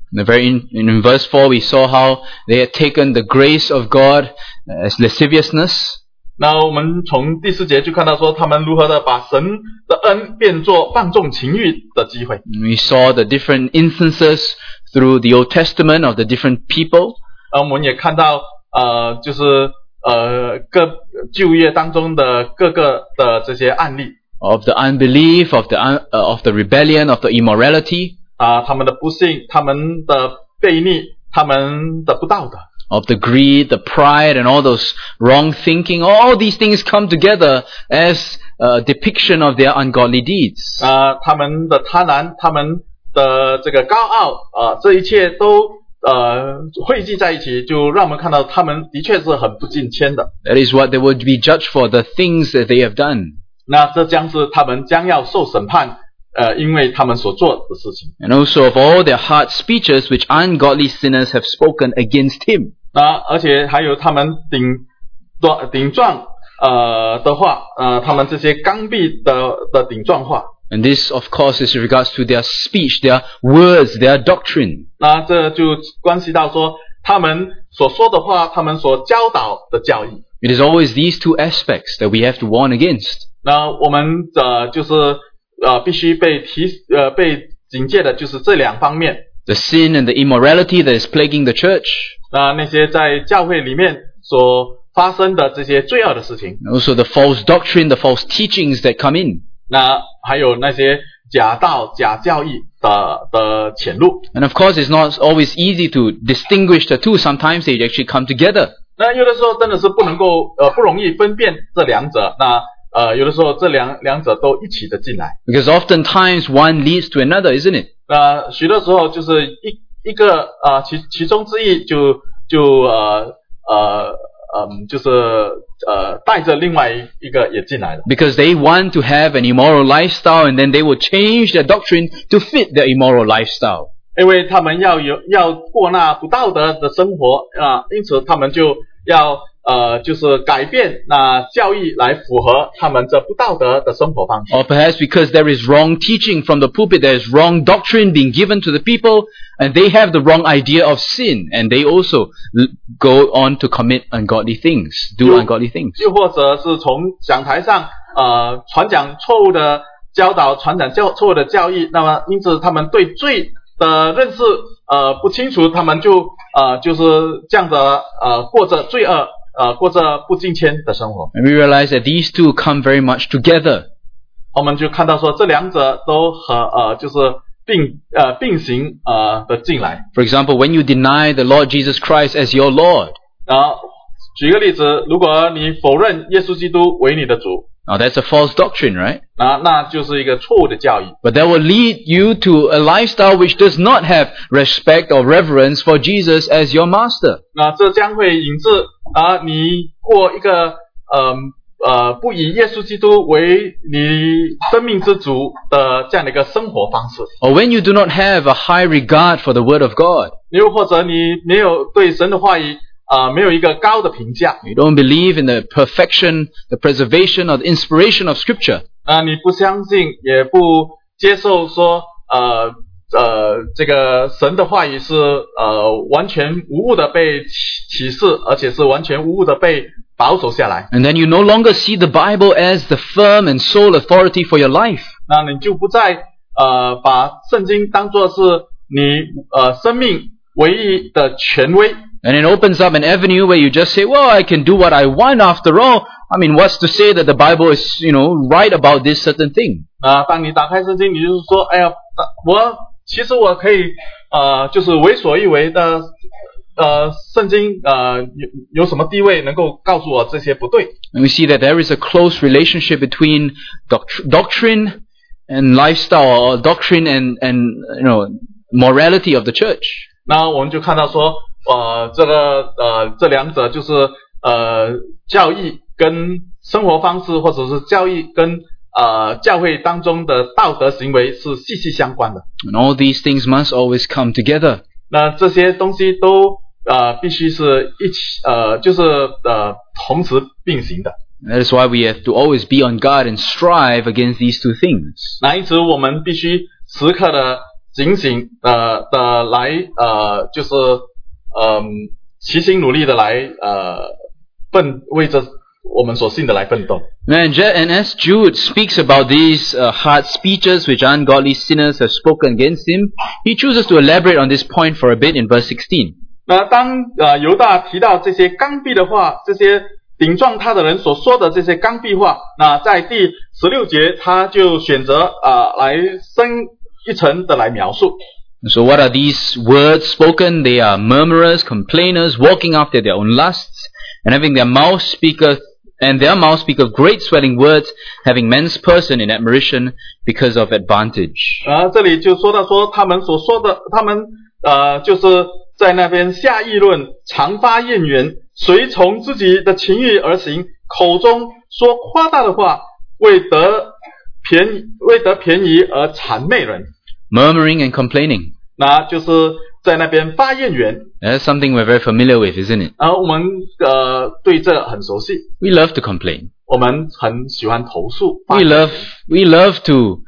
In verse 4 we saw how they had taken the grace of God as lasciviousness. 那我们从第4节就看到说，他们如何的把神的恩变作放纵情欲的机会。 We saw the different instances through the Old Testament of the different people. 我们也看到就是各旧约当中的各个的这些案例。 Of the unbelief, of the rebellion, of the immorality. 他们的不幸，他们的悖逆，他们的不道德。 Of the greed, the pride, and all those wrong thinking. All these things come together as a depiction of their ungodly deeds. 他们的贪婪，他们的这个高傲，这一切都汇集在一起，就让我们看到他们的确是很不敬虔的。 That is what they would be judged for, the things that they have done. 那这将是他们将要受审判，因为他们所做的事情。 And also of all their hard speeches which ungodly sinners have spoken against him. 而且还有他们顶撞的话，他们这些刚愎的顶撞话。 And this, of course, is in regards to their speech, their words, their doctrine. 那这就关系到说，他们所说的话，他们所教导的教义。 It is always these two aspects that we have to warn against. 那我们就是必须被警戒的，就是这两方面。 The sin and the immorality that is plaguing the church. 那些在教会里面所发生的这些罪恶的事情。 And also the false doctrine, the false teachings that come in. 那还有那些假道、假教义的潜入。 And of course, it's not always easy to distinguish the two. Sometimes they actually come together. 那有的时候真的是不容易分辨这两者。那有的时候这两者都一起的进来。 Because oftentimes one leads to another, isn't it? 许多时候就是一个其中之一就是带着另外一个也进来了。 Because they want to have an immoral lifestyle, and then they will change their doctrine to fit their immoral lifestyle. 因为他们要过那不道德的生活因此他们就要就是改变那教义来符合他们这不道德的生活方式。 Or perhaps because there is wrong teaching from the pulpit, there is wrong doctrine being given to the people, and they have the wrong idea of sin, and they also go on to commit ungodly things, do ungodly things. 又或者是从讲台上传讲错误的教导，传讲错误的教义，那么因此他们对罪的认识不清楚，他们就是这样的过着罪恶过着不敬虔的生活。 And we realize that these two come very much together. 我们就看到说这两者都就是并行的进来。 For example, when you deny the Lord Jesus Christ as your Lord. 举个例子，如果你否认耶稣基督为你的主。 Now that's a false doctrine, right? 那就是一个错误的教义。 But that will lead you to a lifestyle which does not have respect or reverence for Jesus as your master. 那这将会引致你过一个不以耶稣基督为你生命之主的这样的一个生活方式。 Or when you do not have a high regard for the word of God. 又或者你没有对神的话语没有一个高的评价。 You don't believe in the perfection, the preservation, or the inspiration of Scripture. 你不相信，也不接受说这个神的话语是完全无误的被启示，而且是完全无误的被保守下来。 And then you no longer see the Bible as the firm and sole authority for your life. 那你就不再把圣经当作是你生命唯一的权威。 And it opens up an avenue where you just say, well, I can do what I want after all. I mean, what's to say that the Bible is, right about this certain thing? 当你打开圣经，你就是说，哎呀，其实我可以就是为所欲为的圣经有什么地位能够告诉我这些不对。 And we see that there is a close relationship between doctrine and lifestyle, or doctrine and morality of the church. 那我们就看到说这两者就是教义跟生活方式，或者是教义跟教会当中的道德行为是息息相关的。 And all these things must always come together. 那这些东西都必须是一起就是同时并行的。 That is why we have to always be on guard and strive against these two things. 那因此我们必须时刻的警醒的来就是齐心努力的来为着我们所信的来奋斗。 And as Jude speaks about these hard speeches which ungodly sinners have spoken against him, he chooses to elaborate on this point for a bit in verse 16. 那当犹大提到这些刚愎的话，这些顶撞他的人所说的这些刚愎话，那在第16节他就选择来深一层的来描述。 So what are these words spoken? They are murmurers, complainers, walking after their own lusts, and having their mouth speaketh great swelling words, having men's person in admiration because of advantage. 这里就说到说他们所说的，他们就是在那边下议论，常发怨言，随从自己的情欲而行，口中说夸大的话，为得便宜而谄媚人。 Murmuring and complaining. 那就是在那边发怨言。 That's something we're very familiar with, isn't it? 我们对这很熟悉。 We love to complain. 我们很喜欢投诉。 We love to,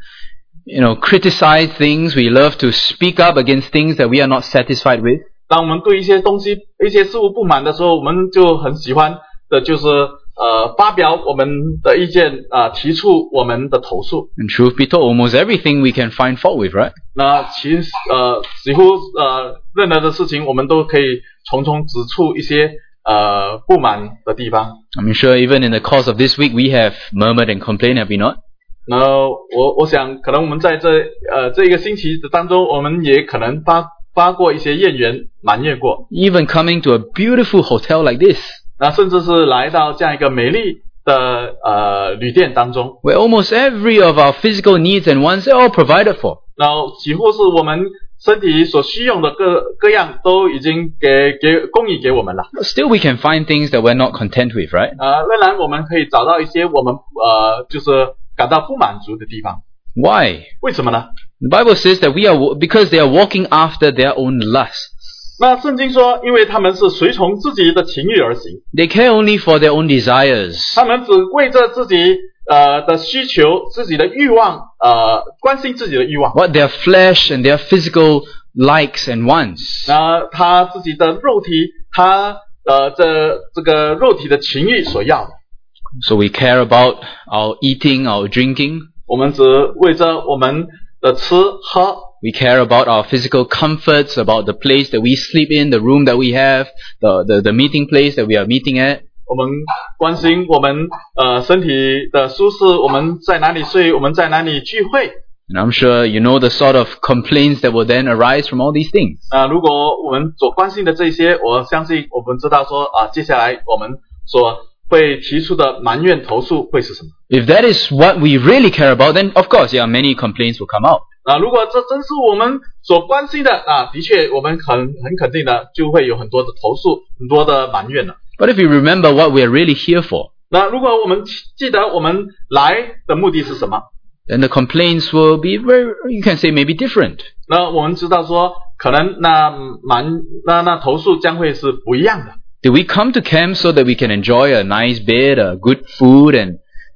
criticize things. We love to speak up against things that we are not satisfied with. 当我们对一些东西、一些事物不满的时候，我们就很喜欢的就是发表我们的意见，提出我们的投诉。 And truth be told, almost everything we can find fault with, right? 那其实几乎任何的事情，我们都可以从中指出一些不满的地方。 I'm sure even in the course of this week we have murmured and complained, have we not? 那我想，可能我们在这一个星期的当中，我们也可能发过一些怨言，埋怨过。 Even coming to a beautiful hotel like this. 那甚至是来到这样一个美丽的旅店当中 ，where almost every of our physical needs and wants are all provided for. 然后几乎是我们身体所需用的各样都已经供应给我们了。 Still, we can find things that we're not content with, right? 仍然我们可以找到一些我们就是感到不满足的地方。 Why? 为什么呢？ The Bible says that because they are walking after their own lusts. 那圣经说，因为他们是随从自己的情欲而行。 They care only for their own desires. 他们只为着自己的需求、自己的欲望，关心自己的欲望。 What their flesh and their physical likes and wants. 他自己的肉体，他这个肉体的情欲所要的。 So we care about our eating, our drinking. 我们只为着我们的吃喝。 We care about our physical comforts, about the place that we sleep in, the room that we have, the meeting place that we are meeting at. 我们关心我们身体的舒适，我们在哪里睡，我们在哪里聚会。 And I'm sure you know the sort of complaints that will then arise from all these things. 如果我们所关心的这些，我相信我们知道说接下来我们所会提出的埋怨投诉会是什么。 If that is what we really care about, then of course, yeah, many complaints will come out. 如果这真是我们所关心的的确我们很肯定的就会有很多的投诉，很多的埋怨了。 But if you remember what we are really here for, 那如果我们记得我们来的目的是什么， then the complaints will be you can say maybe different. 那我们知道说，可能那投诉将会是不一样的。 Did we come to camp so that we can enjoy a nice bed, a good food, and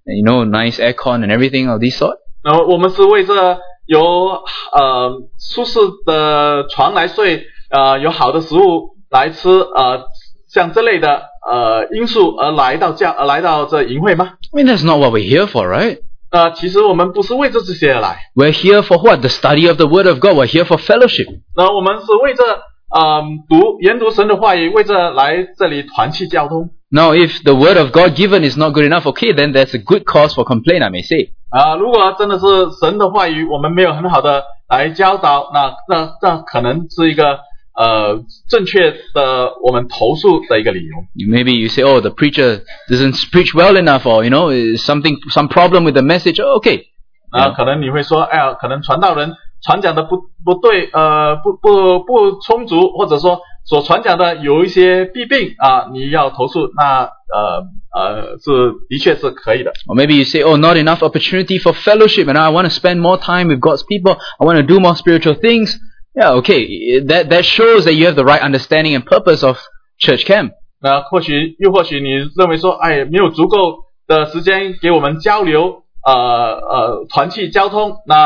nice aircon and everything of this sort? 我们是为着有舒适的床来睡，有好的食物来吃，像这类的因素而来到这营会吗？ I mean, that's not what we're here for, right? 其实我们不是为着这些而来。 We're here for what? The study of the Word of God. We're here for fellowship. 我们是为着研读神的话语，为着来这里团契交通。 Now, if the Word of God given is not good enough, okay, then that's a good cause for complaint, I may say. 如果真的是神的话语，我们没有很好的来教导，那可能是一个正确的我们投诉的一个理由。 Maybe you say, oh, the preacher doesn't preach well enough, or some problem with the message. Oh, okay. 可能你会说，可能传道人传讲的不对，不充足，或者说所传讲的有一些弊病你要投诉，那的确是可以的。 Or maybe you say, oh, not enough opportunity for fellowship, and I want to spend more time with God's people. I want to do more spiritual things. Yeah, okay. That shows that you have the right understanding and purpose of church camp. 那或许你认为说，没有足够的时间给我们交流，团契交通，那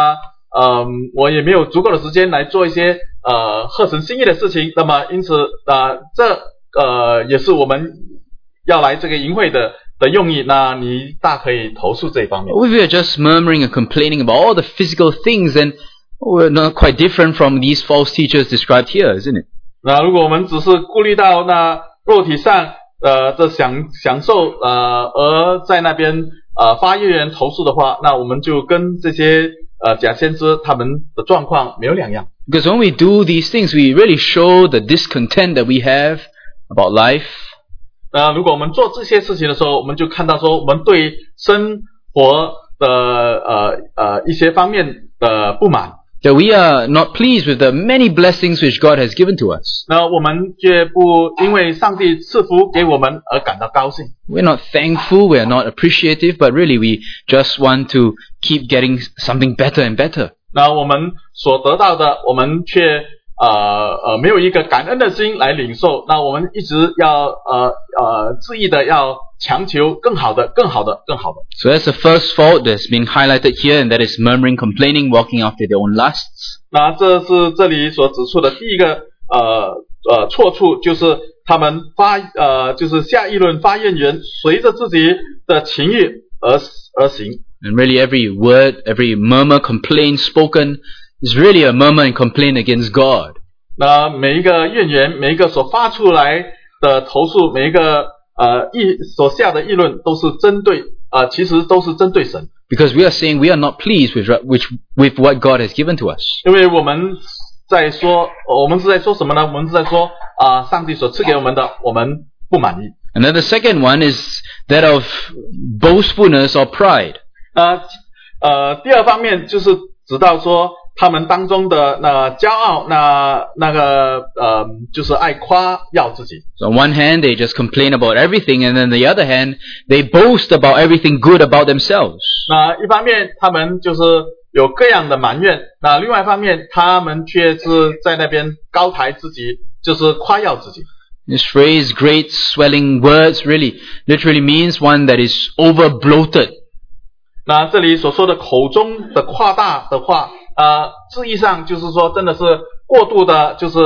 我也没有足够的时间来做一些合神心意的事情。那么因此这也是我们要来这个营会的用意。那你大可以投诉这一方面。 If we are just murmuring and complaining about all the physical things, then we're not quite different from these false teachers described here, isn't it? 那如果我们只是顾虑到那肉体上的享受而在那边发怨言投诉的话，那我们就跟这些假先知他们的状况没有两样。 Because when we do these things, we really show the discontent that we have about life. 如果我们做这些事情的时候，我们就看到说我们对生活的一些方面的不满。 That we are not pleased with the many blessings which God has given to us. 那我们却不因为上帝赐福给我们而感到高兴。 We're not thankful, we're not appreciative, but really we just want to keep getting something better and better. 那我们所得到的，我们却没有一个感恩的心来领受。那我们一直要恣意的要强求更好的、更好的、更好的。 So that's the first fault that's being highlighted here, and that is murmuring, complaining, walking after their own lusts. 那这是这里所指出的第一个错处，就是他们就是下议论、发怨言，随着自己的情欲而行。 And really every word, every murmur, complaint spoken is really a murmur and complaint against God. 那每一个怨言，每一个所发出来的投诉，每一个所下的议论，都是针对其实都是针对神。 Because we are saying we are not pleased with what God has given to us. 因为我们是在说什么呢？我们是在说上帝所赐给我们的，我们不满意。 And then the second one is that of boastfulness or pride. 第二方面就是指到说他们当中的骄傲，那个就是爱夸耀自己。 So on one hand, they just complain about everything, and then the other hand, they boast about everything good about themselves. 那一方面他们就是有各样的埋怨，那另外一方面他们却是在那边高抬自己，就是夸耀自己。 This phrase, great swelling words, literally means one that is over bloated. 那这里所说的口中的夸大的话，字义上就是说真的是过度的，就是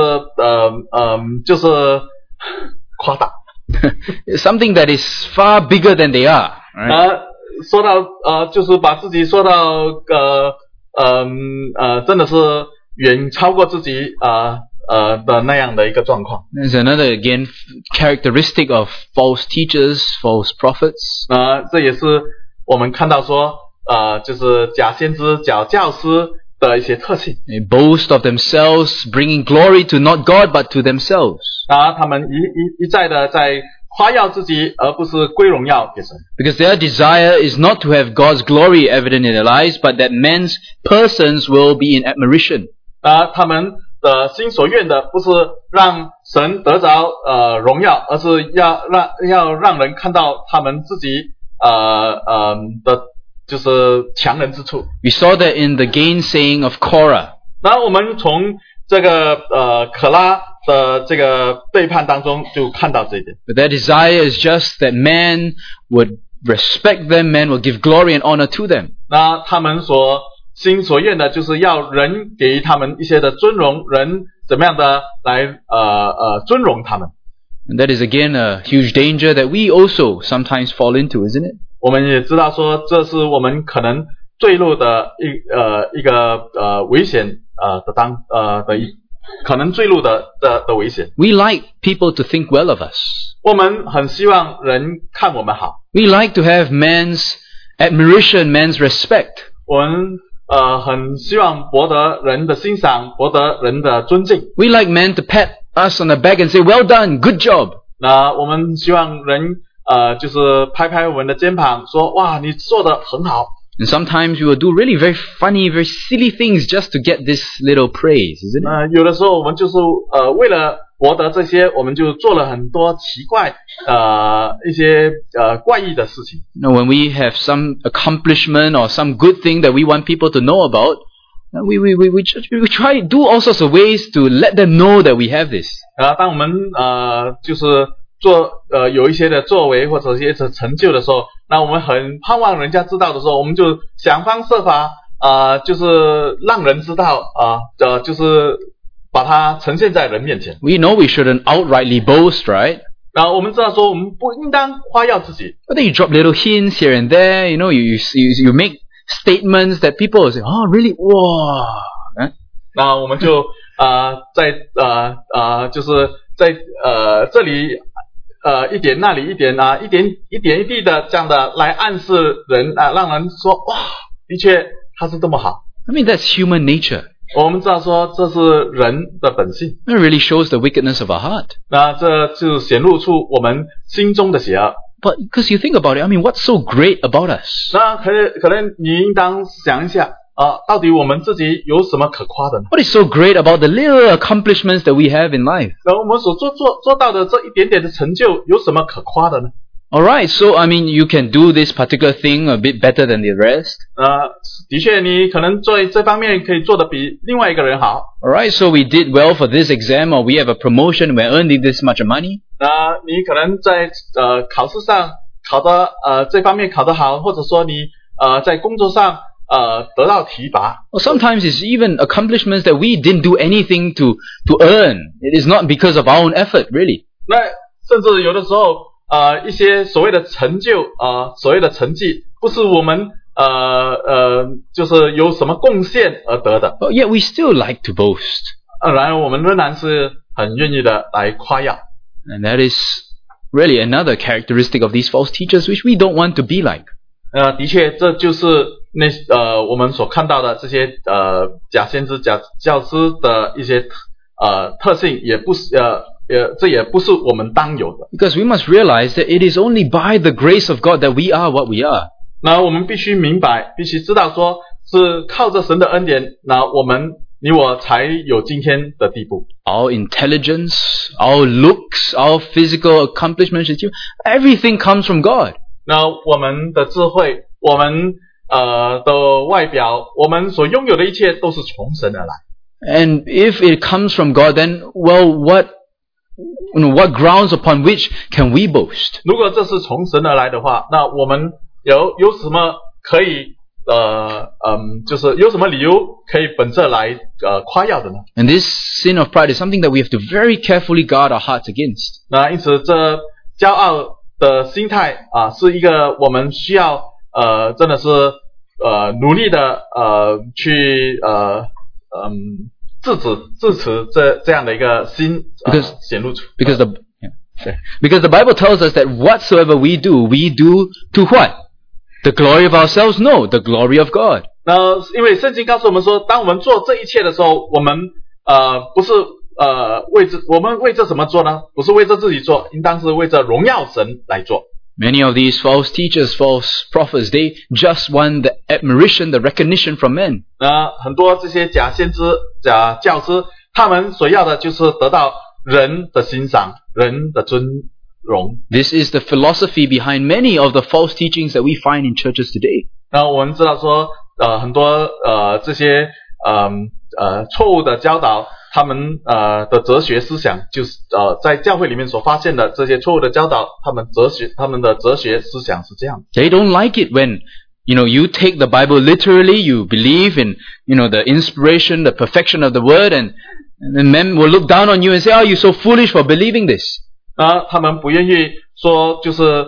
夸大。 Something that is far bigger than they are. Right? 说到就是把自己说到真的是远超过自己的那样的一个状况。 There's another again characteristic of false teachers, false prophets. 这也是我们看到说就是假先知、假教师的一些特性。 They boast of themselves, bringing glory to not God but to themselves. 他们一再的在夸耀自己，而不是归荣耀给神。 Because their desire is not to have God's glory evident in their lives, but that men's persons will be in admiration. 他们的心所愿的不是让神得着荣耀，而是要让人看到他们自己的就是强人之处。 We saw that in the gainsaying of Korah. 那我们从这个可拉的这个背叛当中就看到这一点。 But their desire is just that man would respect them, man will give glory and honor to them. 那他们心所愿的就是要人给他们一些的尊荣，人怎么样的来尊荣他们。 And that is again a huge danger that we also sometimes fall into, isn't it? 我们也知道说，这是我们可能坠入的一个危险可能坠入的危险。 We like people to think well of us. 我们很希望人看我们好。 We like to have man's admiration, man's respect. 我们很希望博得人的欣赏，博得人的尊敬。 We like men to pat us on the back and say, "Well done, good job." 那我们希望人就是拍拍我们的肩膀，说哇，你做得很好。 And sometimes we will do really very funny, very silly things just to get this little praise, isn't it? 有的时候我们就是为了博得这些，我们就做了很多奇怪一些怪异的事情。 When we have some accomplishment or some good thing that we want people to know about, we try to do all sorts of ways to let them know that we have this. 当我们就是有一些的作为或者一些成就的时候，那我们很盼望人家知道的时候，我们就想方设法就是让人知道就是把它呈现在人面前。 We know we shouldn't outrightly boast, right? 我们知道说我们不应当夸耀自己。 But then you drop little hints here and there, you make statements that people will say, oh, really? Wow. 那我们就就是在这里一点那里一点一点一滴的这样的来暗示人让人说哇，的确他是这么好。 I mean, that's human nature. 我们知道说这是人的本性。 It really shows the wickedness of our heart. 那这就显露出我们心中的邪恶。 But because you think about it, I mean, what's so great about us? 那可能你应当想一下到底我们自己有什么可夸的呢？ What is so great about the little accomplishments that we have in life? 那我们所做到的这一点点的成就有什么可夸的呢？ Alright, so I mean, you can do this particular thing a bit better than the rest. 的确你可能在这方面可以做得比另外一个人好。 Alright, so we did well for this exam, or we have a promotion, we're earning this much money. 你可能在考试上考得这方面考得好，或者说你在工作上得到提拔。 Or sometimes it's even accomplishments that we didn't do anything to earn. It is not because of our own effort, really. 那甚至有的时候一些所谓的成就所谓的成绩，不是我们就是有什么贡献而得的。 But yet we still like to boast. 然而我们仍然是很愿意的来夸耀。 And that is really another characteristic of these false teachers, which we don't want to be like. 的确，这就是我们所看到的这些假先知、假教师的一些特性，也不是这也不是我们当有的。 Because we must realize that it is only by the grace of God that we are what we are. 那我们必须明白，必须知道说是靠着神的恩典，那你我才有今天的地步。 Our intelligence, our looks, our physical accomplishments, everything comes from God. 那我们的智慧，我们的外表，我们所拥有的一切都是从神而来。 And if it comes from God, then what grounds upon which can we boast? 如果这是从神而来的话，那我们有什么可以就是有什么理由可以本着来夸耀的呢？ And this sin of pride is something that we have to very carefully guard our hearts against. 那因此，这骄傲的心态是一个我们需要真的是努力的去制止这样的一个心显露出。 Because the Bible tells us that whatsoever we do to what? The glory of ourselves? No, the glory of God. 那因为圣经告诉我们说，当我们做这一切的时候，我们不是我们为着什么做呢？不是为着自己做，应当是为着荣耀神来做。 Many of these false teachers, false prophets, they just want the admiration, the recognition from men. 很多这些假先知、假教师，他们所要的就是得到人的欣赏、人的尊荣。 This is the philosophy behind many of the false teachings that we find in churches today. 那我们知道说，很多这些错误的教导，他们的哲学思想，就是在教会里面所发现的这些错误的教导，他们的哲学思想是这样。 They don't like it when you take the Bible literally, you believe in the inspiration, the perfection of the word, and then men will look down on you and say, "Oh, you're so foolish for believing this." 他们不愿意说就是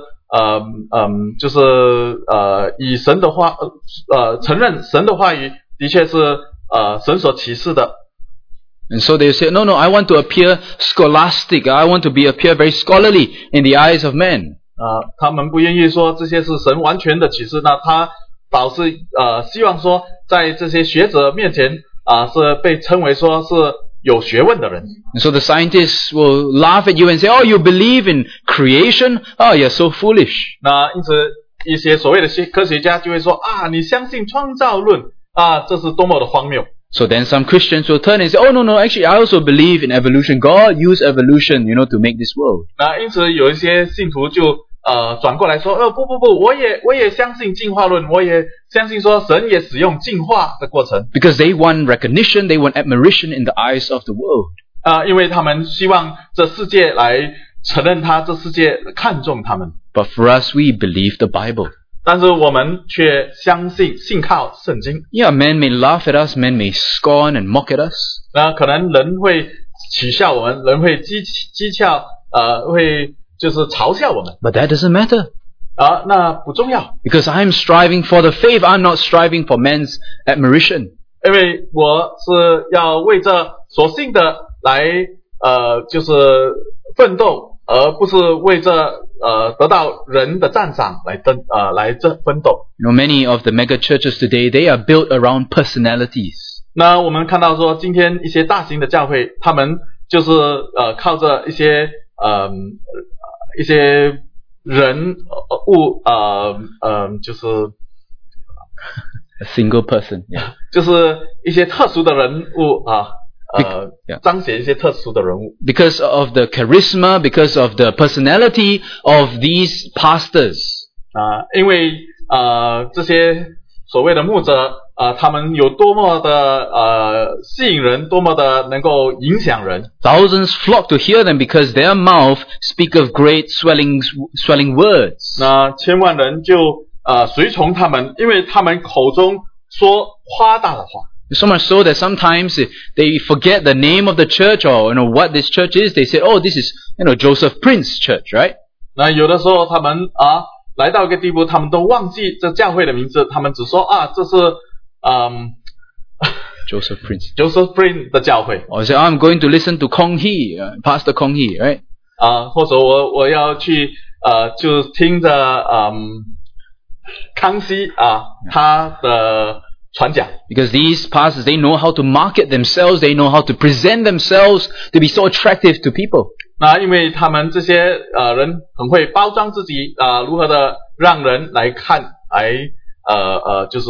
以神的话承认神的话语的确是神所启示的。 And so they say, no, I want to appear scholastic. I want to appear very scholarly in the eyes of men. 他们不愿意说这些是神完全的启示，那他倒是希望说在这些学者面前是被称为说是有学问的人。 And so the scientists will laugh at you and say, "Oh, you believe in creation? Oh, you're so foolish." 那因此一些所谓的科学家就会说你相信创造论这是多么的荒谬。 So then some Christians will turn and say, "Oh, no, actually I also believe in evolution. God used evolution, to make this world." 那因此有一些信徒就转过来说，不，我也相信进化论，我也相信说神也使用进化的过程。 Because they want recognition, they want admiration in the eyes of the world. 因为他们希望这世界来承认他，这世界看重他们。 But for us, we believe the Bible. 但是我们却相信信靠圣经。 Yeah, men may laugh at us, men may scorn and mock at us. 那可能人会取笑我们，人会讥诮，会就是嘲笑我们。 But that doesn't matter. 那不重要， Because I'm striving for the faith, I'm not striving for men's admiration. 因为我是要为着所信的来就是奋斗，而不是为着得到人的赞赏来奋斗。 You know, many of the mega churches today, they are built around personalities. 那我们看到说，今天一些大型的教会，他们就是靠着一些人物就是 A single person. Yeah. 就是一些特殊的人物彰显一些特殊的人物。 Because of the charisma, because of the personality of these pastors. 因为这些所谓的牧者他们有多么的吸引人，多么的能够影响人。 Thousands flock to hear them because their mouth speak of great swelling words. 那千万人就随从他们，因为他们口中说夸大的话。 So much so that sometimes they forget the name of the church or what this church is. They say, "Oh, this is Joseph Prince Church, right?" 那有的时候他们来到一个地步，他们都忘记这教会的名字，他们只说这是 Joseph Prince 的教会。 Or say, "I'm going to listen to Kong Hee, Pastor Kong Hee," right? 或者我要去就听着康熙他的传讲。 Because these pastors, they know how to market themselves, they know how to present themselves to be so attractive to people. 那因为他们这些人很会包装自己如何的让人来看，就是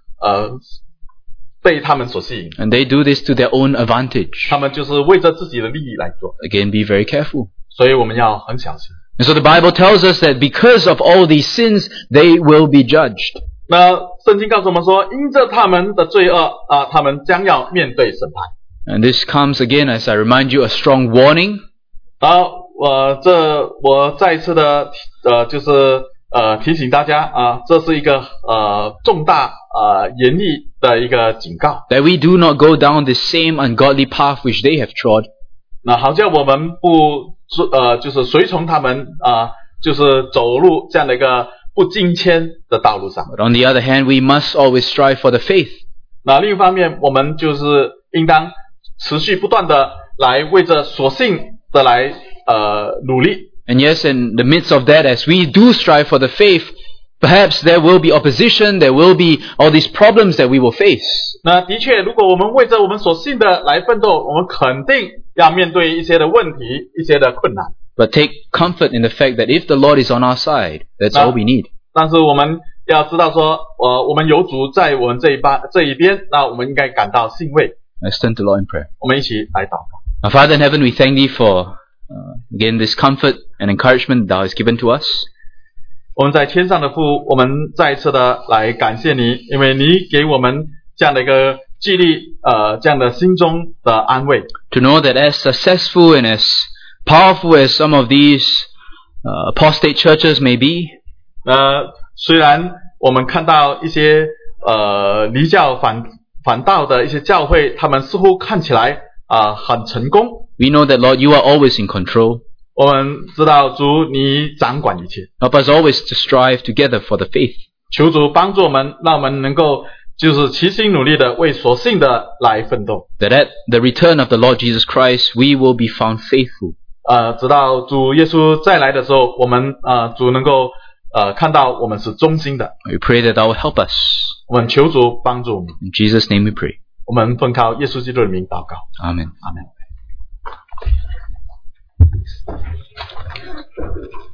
被他们所吸引。 And they do this to their own advantage. 他们就是为着自己的利益来做。 Again, be very careful. 所以我们要很小心。 And so the Bible tells us that because of all these sins, they will be judged. 那圣经告诉我们说，因着他们的罪恶他们将要面对审判。 And this comes again, as I remind you, a strong warning. 我再一次的就是提醒大家这是一个重大严厉的一个警告。 That we do not go down the same ungodly path which they have trod. 那好像我们不就是随从他们就是走入这样的一个不敬虔的道路上。 But on the other hand, we must always strive for the faith. 那另一方面，我们就是应当持续不断的来为着所信的来努力。 And yes, in the midst of that, as we do strive for the faith, perhaps there will be opposition, there will be all these problems that we will face. 那的确，如果我们为着我们所信的来奋斗，我们肯定要面对一些的问题，一些的困难。 But take comfort in the fact that if the Lord is on our side, that's all we need. 但是我们要知道说，我们有主在我们这一边，那我们应该感到欣慰。 Let's turn to the Lord in prayer. 我们一起来祷告。 Our Father in heaven, we thank Thee for, again, this comfort and encouragement Thou hast given to us. 我们在天上的父，我们再一次的来感谢你，因为你给我们这样的一个激励，这样的心中的安慰。 To know that as successful and as powerful as some of these apostate churches may be, 虽然我们看到一些离教反道的一些教会，他们似乎看起来很成功。 we know that, Lord, You are always in control. 我们知道主你掌管一切。 Help us always to strive together for the faith. 求主帮助我们，让我们能够就是齐心努力的为所信的来奋斗。 That at the return of the Lord Jesus Christ, we will be found faithful. 直到主耶稣再来的时候，我们主能够看到我们是忠心的。 We pray that Thou will help us. 我们求主帮助我们。 In Jesus' name we pray. 我们奉靠耶稣基督的名祷告。 Amen. Amen.